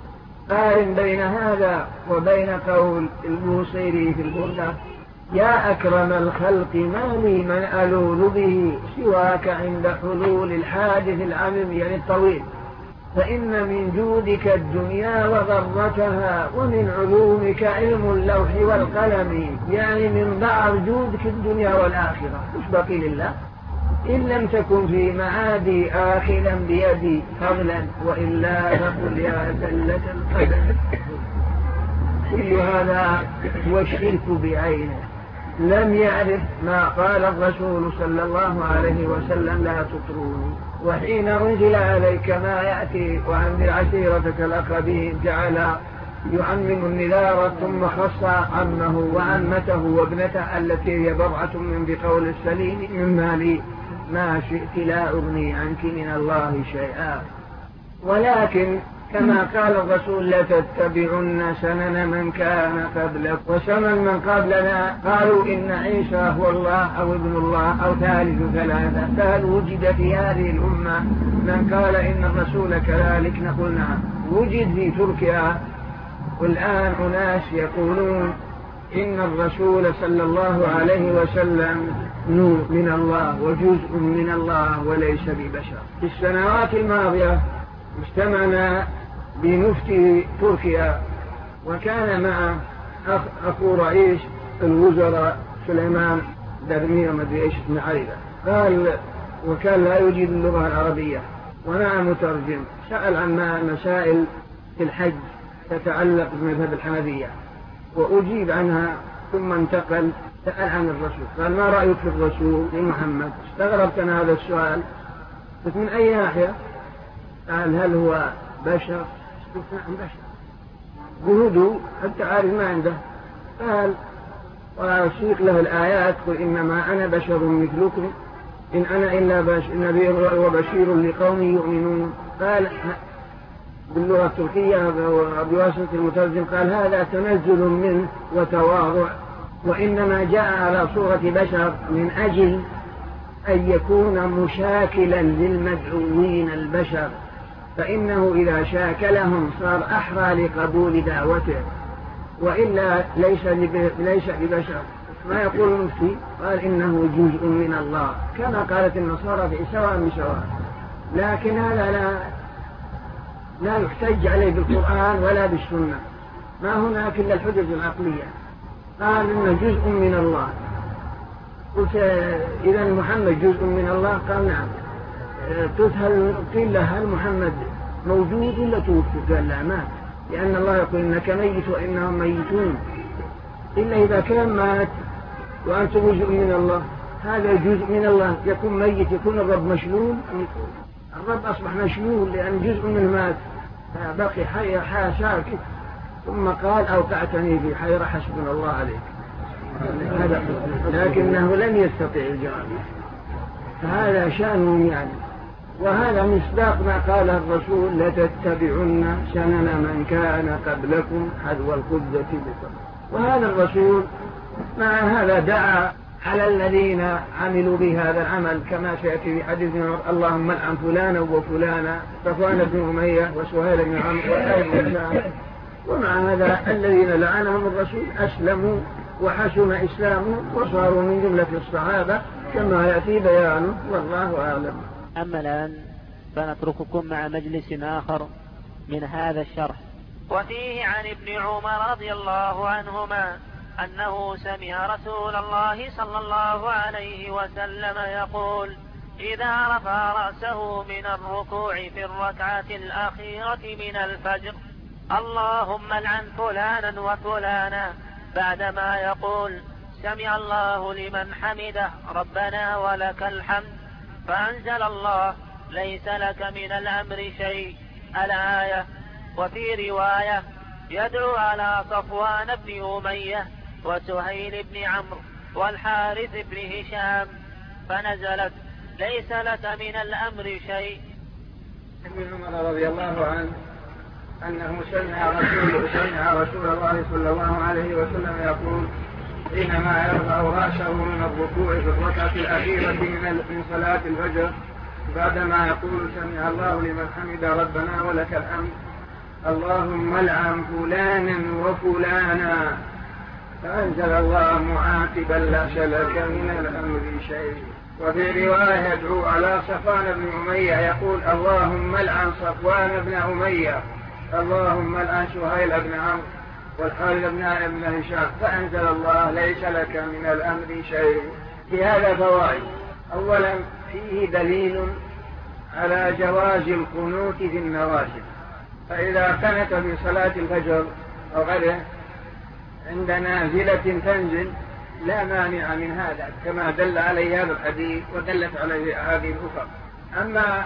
قارن بين هذا وبين قول البوصيري في البردة يا أكرم الخلق ما لي من ألول به سواك عند حلول الحادث العميم يعني الطويل، فإن من جودك الدنيا وضرتها ومن علومك علم اللوح والقلم، يعني من بعض جودك الدنيا والآخرة مش بقي لله، إن لم تكن في معادي آخلا بيدي فضلا وإلا فقل يا زلة القدم. كل هذا هو الشرك بعينه، لم يعرف ما قال الرسول صلى الله عليه وسلم لا تطروني. وحين أنزل عليك ما يأتي وأنذر عشيرتك الأقربين جعل يعمم النذار ثم خص عمه وعمته وابنته التي هي بضعة من بقول السليم من مالي ما شئت لا أغني عنك من الله شيئا. ولكن كما قال الرسول لتتبعن سنن من كان قبلك وسنن من قبلنا قالوا إن عيسى هو الله أو ابن الله أو ثالث ثلاثة، فهل وجد في هذه الأمة من قال إن الرسول كذلك؟ نقول نعم، وجد في تركيا. والآن أناس يقولون إن الرسول صلى الله عليه وسلم نور من الله وجزء من الله وليس ببشر. في السنوات الماضية اجتمعنا بمفتي تركيا، وكان مع أخ أخو رئيس الوزراء سليمان درمية مدري إيش اسمه عريضة، قال وكان لا يجيد اللغة العربية ومع مترجم، سأل عن مسائل في الحج تتعلق بمذهب الحنفية وأجيب عنها، ثم انتقل سأل عن الرسول، قال ما رأيك في الرسول لمحمد؟ استغربت أنا هذا السؤال، قلت من أي ناحية؟ قال هل هو بشر؟ قلت نعم بشر، جهوده حتى عارف ما عنده. قال وأسيق له الآيات قل إنما أنا بشر مثلكم إن أنا إلا بشر نبي وبشير لقوم يؤمنون. قال باللغة التركية بواسطة المترجم قال هذا تنزل منه وتواضع، وإنما جاء على صورة بشر من أجل أن يكون مشاكلا للمدعوين البشر، فإنه إذا شاكلهم صار أحرى لقبول دعوته، وإلا ليس ليس ببشر. ما يقول المفتي؟ قال إنه جزء من الله كما قالت النصارى في سواء بسواء، لكن هذا لا لا يحتج عليه بالقرآن ولا بالسنة، ما هناك إلا الحجج العقلية. قال إنه جزء من الله. قلت إذا محمد جزء من الله؟ قال نعم. قلت هل قيل له هل محمد موجود ولا توفي؟ قال لا مات، لأن الله يقول إنك ميت وإنهم ميتون، إلا إذا كان مات وأنت جزء من الله، هذا جزء من الله يكون ميت، يكون الرب مشلول؟ الرب أصبح مشلول لأن جزء منه مات، بقي حي حياة ساكت. ثم قال أوقعتني في حيرة حسبنا الله عليك، هذا لكنه لم يستطيع الجواب، فهذا شأنهم يعني. وهذا مصداق ما قال الرسول لتتبعن سنن من كان قبلكم حذو القدة بكم. وهذا الرسول مع هذا دعا على الذين عملوا بهذا العمل كما سيأتي في حديث اللهم لعن فلانا وفلانا صفوان بن أمية وسهيل بن عمرو وسعيد بن سعد. ومع هذا الذين لعنهم الرسول أسلموا وحسن إسلامهم وصاروا من جملة الصحابة كما يأتي بيانه، والله أعلم. أما الآن فنترككم مع مجلس آخر من هذا الشرح. وفيه عن ابن عمر رضي الله عنهما أنه سمع رسول الله صلى الله عليه وسلم يقول إذا رفع رأسه من الركوع في الركعة الأخيرة من الفجر اللهم لعن فلانا وفلانا، بعدما يقول سمع الله لمن حمده ربنا ولك الحمد، فأنزل الله ليس لك من الأمر شيء الآية. وفي رواية يدعو على صفوان بن أمية وسهيل بن عمرو والحارث بن هشام، فنزلت ليس لك من الأمر شيء. ابن عمر رضي الله عنه أنه سمع رسول, سمع رسول الله صلى الله عليه وسلم يقول حينما يرفع رأسه من الركوع في الركعة الأخيرة من صلاة الفجر بعدما يقول سمع الله لمن حمد ربنا ولك الحمد اللهم لعن فلانا وفلانا، فأنزل الله معاتبا ليس لك من الأمر شيء. وفي رواية يدعو على صفوان بن أمية يقول اللهم لعن صفوان بن أمية اللهم لعن سهيل بن عمرو والحارث بن ابن هشام، فأنزل الله ليس لك من الأمر شيء. في هذا فوائد. أولا فيه دليل على جواز القنوت في النوافل، فإذا قنت في صلاة الفجر أو غيره عند نازلة تنزل لا مانع من هذا كما دل عليه هذا الحديث ودلت عليه هذه الأخرى. أما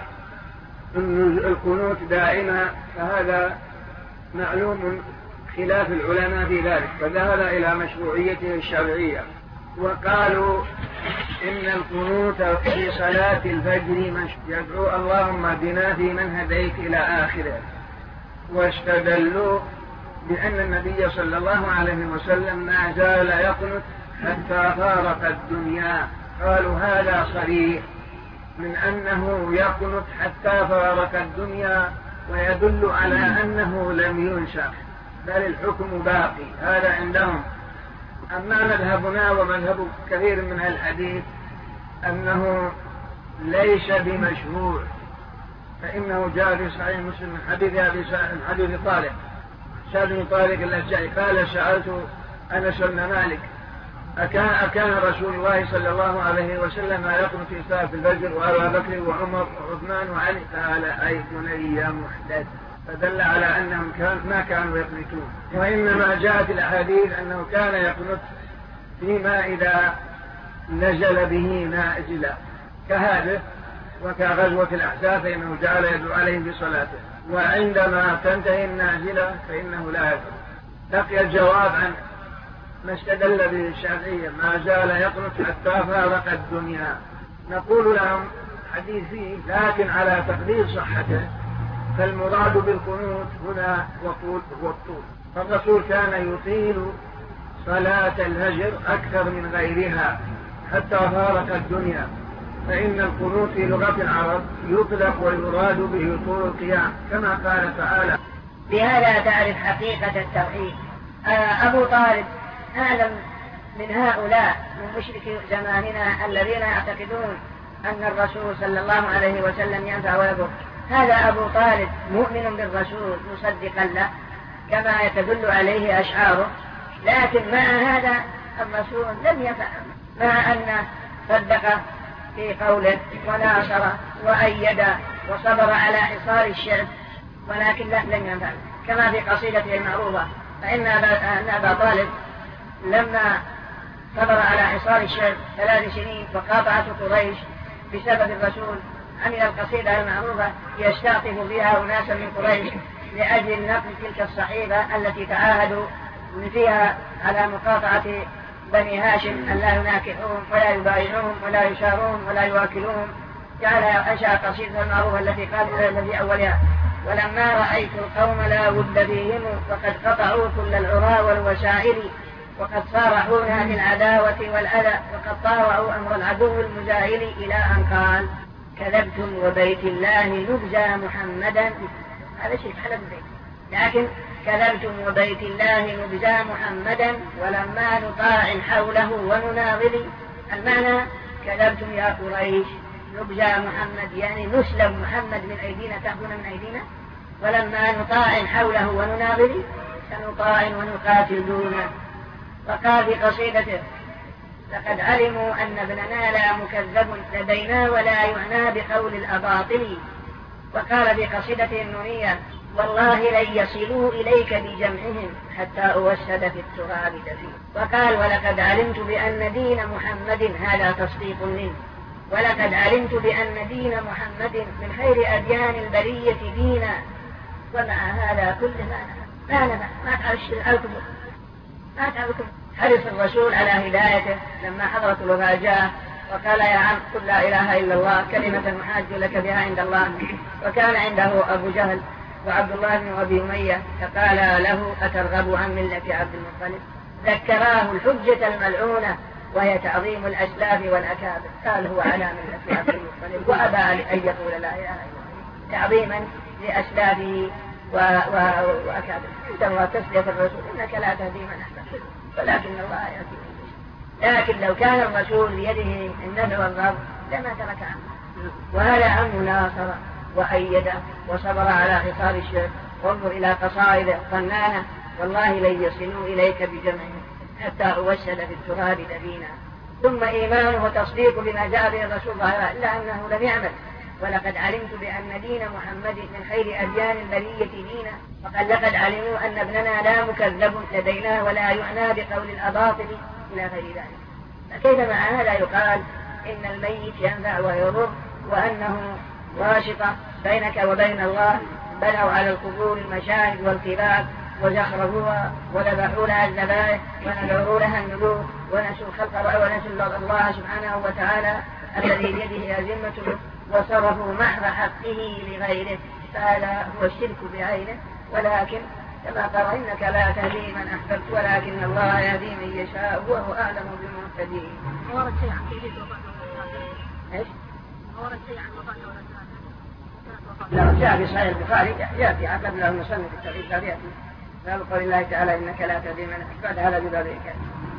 القنوت دائما فهذا معلوم خلاف العلماء في ذلك، فذهب إلى مشروعيته الشرعية وقالوا إن القنوت في صلاة الفجر يدعو اللهم اهدنا فيمن هديت إلى آخره. واستدلوا بأن النبي صلى الله عليه وسلم ما زال يقنت حتى فارق الدنيا، قالوا هذا صريح من أنه يقنت حتى فارق الدنيا، ويدل على أنه لم ينسخ بل الحكم باقي. هذا عندهم. أما مذهبنا ومذهب كثير من الحديث أنه ليس بمشروع، فإنه جاء في صحيح مسلم من حديث أبي حديث طارق سعد بن طارق الأشجعي قال سألت أنس بن مالك أكان, أكان رسول الله صلى الله عليه وسلم يقنت في صلاة الفجر وأبا بكر وعمر وعثمان وعلي؟ قال أي بني محدث، فدل على أنهم كان ما كانوا يقنتون، وإنما جاءت الأحاديث أنه كان يقنت فيما إذا نزل به نازلا كهذا وكغزوة الأحزاب فإنه جعل يدعو عليهم بصلاته، وعندما تنتهي النازلة فإنه لا يدعو. بقي الجواب عن ما استدل به الشافعية ما زال يقنت حتى فارق الدنيا. نقول لهم حديث فيه لكن على تقدير صحته، فالمراد بالقنوت هنا وطول والطول، فالرسول كان يطيل صلاة الفجر أكثر من غيرها حتى فارق الدنيا، فإن القنوت في لغة العرب يطلق ويراد به طول القيام كما قال تعالى. بهذا تعرف حقيقة التوحيد. أبو طالب أعلم من هؤلاء من مشركي زماننا الذين يعتقدون أن الرسول صلى الله عليه وسلم ينفع ويضر. هذا أبو طالب مؤمن بالرسول مصدقا له كما يتدل عليه أشعاره، لكن مع هذا الرسول لم يفعل، مع أنه صدق في قوله وناصر وأيد وصبر على حصار الشرك، ولكن لم ينفعل. كما في قصيدته المعروفة فإن أبا طالب لما صبر على حصار الشرك ثلاث سنين وقاطعته قريش بسبب الرسول، عمل القصيدة المعروفة يستعطف فيها أناسا من قريش لأجل نقل تلك الصحيفة التي تعاهدوا فيها على مقاطعة بني هاشم أن لا يناكحوهم ولا يبايعوهم ولا يشارون ولا يواكلوهم. جعل أنشأ قصيدة المعروفة التي قال الذي أولها ولما رأيت القوم لا ود فيهم فقد قطعوا كل العرى والوسائل وقد صارحونا بالعداوة والأذى وقد طاوعوا أمر العدو المزاهل، إلى أن قال كذبتم وبيت الله نبزى محمدا. هذا شيء حلب البيت، لكن كذبتم وبيت الله نبزى محمدا ولما نطاع حوله ونناضل. المعنى كذبتم يا قريش نبزى محمد يعني نسلم محمد من أيدينا تأخذون من أيدينا، ولما نطاع حوله ونناضل سنطاع ونقاتل دونه. وقال في قصيدته لقد علموا أن ابننا لا مكذب لدينا ولا يعنى بقول الأباطل. وقال في قصيدته النونية والله لن يصلوا إليك بجمعهم حتى أوسد في التراب دفين. وقال ولقد علمت بأن دين محمد هذا تصديق منه، ولقد علمت بأن دين محمد من خير أديان البرية دينا. ومع هذا كله ما نفع ما تعرفش الكبر ما تعرفكم. حرص الرسول على هدايته لما حضرت الوفاة جاء وقال يا عم قل لا إله إلا الله كلمة محاج لك بها عند الله. وكان عنده أبو جهل وعبد الله بن أبي أمية فقال له أترغب عن ملة عبد المطلب؟ ذكراه الحجة الملعونة وهي تعظيم الأسلاف والأكابر. قال هو على ملة عبد المطلب وأبى أن يقول لا إله إلا الله تعظيما لأسلافه وأكابر. عندما تسلية الرسول إنك لا تهدي من أحببت ولكن الله يهدي من يشاء. لكن لو كان الرسول بيده النفع والضر لما ترك عنه. وهذا عم ناصر وأيده وصبر على حصار الشرك. وانظر إلى قصائد فنانة والله لن يصلوا إليك بجمعهم حتى أوسد في التراب دفينا. ثم إيمانه وتصديق بما جاء به الرسول ظاهرا إلا أنه لم يعمل. ولقد علمت بأن دين محمد من خير أديان البرية دينا. وقد لقد علموا أن ابننا لا مكذب لدينا ولا يعنى بقول الأباطل إلى غير ذلك. فكيف مع هذا يقال إن الميت ينفع ويضر وأنه واسطة بينك وبين الله؟ بنوا على القبور المشاهد والكباب وزخرفوها وذبحوا لها الذبائح ونذروا لها النذور ونسوا خلق ونسوا الله سبحانه وتعالى الذي بيده أزمته وصرفوا محض حقه لغيره، فهذا هو الشرك بعينه. ولكن كما قال إنك لا تهدي من أحببت ولكن الله يهدي من يشاء وهو أعلم بالمهتدين. ورد شيء عن كيفية وفاة ايش؟ ورد شيء عن وفاة ولد لو جاء في صحيح البخاري يأتي عقب له المصنف في التوحيد قال يأتي باب قول الله تعالى إنك لا تهدي من أحببت، هذا بباب الإنكار.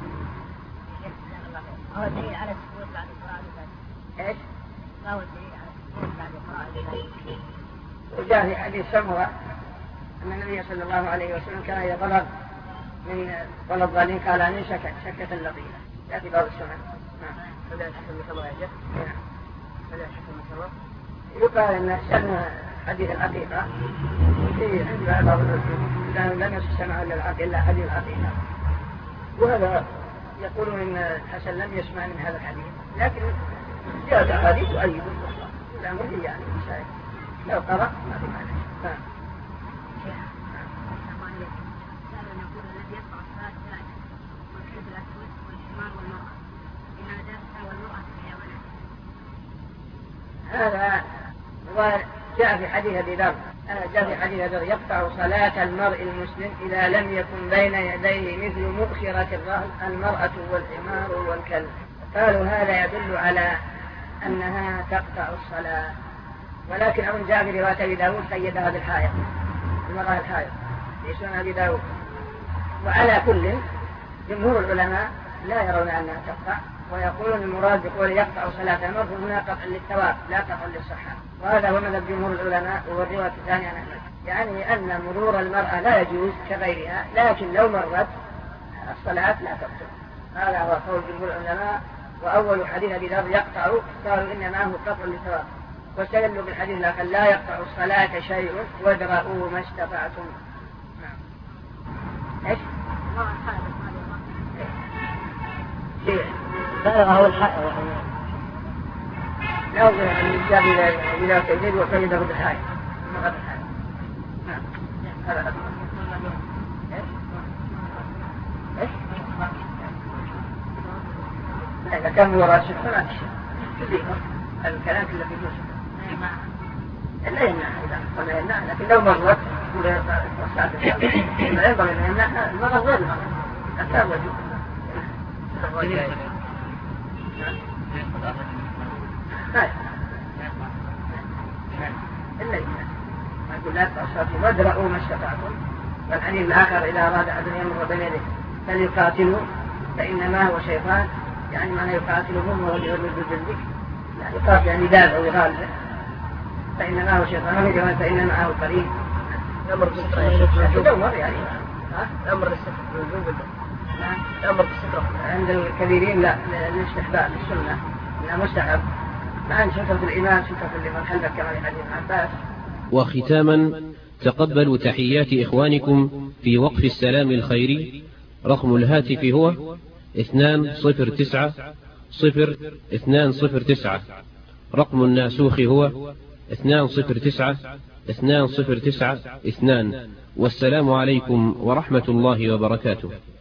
هو دليل على السكوت بعد القراءة. ايش؟ ما هو دليل على السكوت بعد القراءة؟ وجاء في حديث سمرة أن النبي صلى الله عليه وسلم كان إذا طلب من طلب ظالين قال أن شكت شكة لطيفة يأتي باب السنة. نعم. هذا الحكم مثل يجب. نعم. هذا الحكم مثل يقال أن شأن حديث الحقيقة في عند بعض العلماء لأنه لم يستمع إلا العقل إلا حديث الحقيقة، وهذا يقولون إن الحسن لم يسمع من هذا الحديث، لكن جاءت أحاديث تؤيد الأخرى الأمر يعني مسائل لو قرأ ما في معنى. نعم. هذا وجاء في حديث أبي ذر جاء في حديث ذر يقطع صلاة المرء المسلم إذا لم يكن بين يديه مثل مؤخرة الرهن المرأة والحمار والكلب. قالوا هذا يدل على أنها تقطع الصلاة، ولكن أظن جاء في رواية أبي داود قيدها بالحائط، المرأة الحائط في سنن أبي داود. وعلى كل جمهور العلماء لا يرون أنها تقطع، ويقولون المراد بقول يقطع صلاة المرء هنا قطع للثواب لا قطع للصحة، وهذا هو مذهب جمهور العلماء. والرواية الثانية عن أحمد يعني أن مرور المرأة لا يجوز كغيرها، لكن لو مرت الصلاة لا تقطع. هذا هو قول جمهور العلماء. وأول حديث أبي ذر يقطع قالوا إنما هو قطع للثواب، واستدلوا بالحديث الآخر لا يقطع الصلاة شيء وادرؤوا ما استطعتم. نعم. ايش؟ بلغه الحق لو جاء إلى تجديد وقيده بالحائط مرة بالحائط. نعم. هذا ايش؟ إذا كان هو راشد فلا تشيء الكلام كله في جزء لا يمنع إذا قلنا يمنع، لكن لو مرت ولا وسعت لا ينبغي أن يمنع المرض غير المرض أكاد وجود. إلا يمنع ما يقول لا تأصرتوا وادرؤوا ما استطعتم. والحديث الآخر إذا أراد أحد يمر بين يديه فليقاتلوا فإنما هو شيطان، يعني معنى يقاتلهم وهو يرد بالذكر لا يقاتل يعني دافع ويغالب، فإنما هو شيطان وجوان فإن معه قريب الأمر بالستر يدور يعني الأمر بالستر بالوجوب الأمر بالستر عند الكبيرين لا للاستحباب للسنة لا مستحب، مع أن سترة الإمام سترة لمن خلفك كما في حديث عباس. وختاما تقبلوا تحيات إخوانكم في وقف السلام الخيري. رقم الهاتف هو اثنان صفر تسعة صفر اثنان صفر تسعة. رقم الناسوخ هو اثنان صفر تسعة اثنان صفر تسعة اثنان. والسلام عليكم ورحمة الله وبركاته.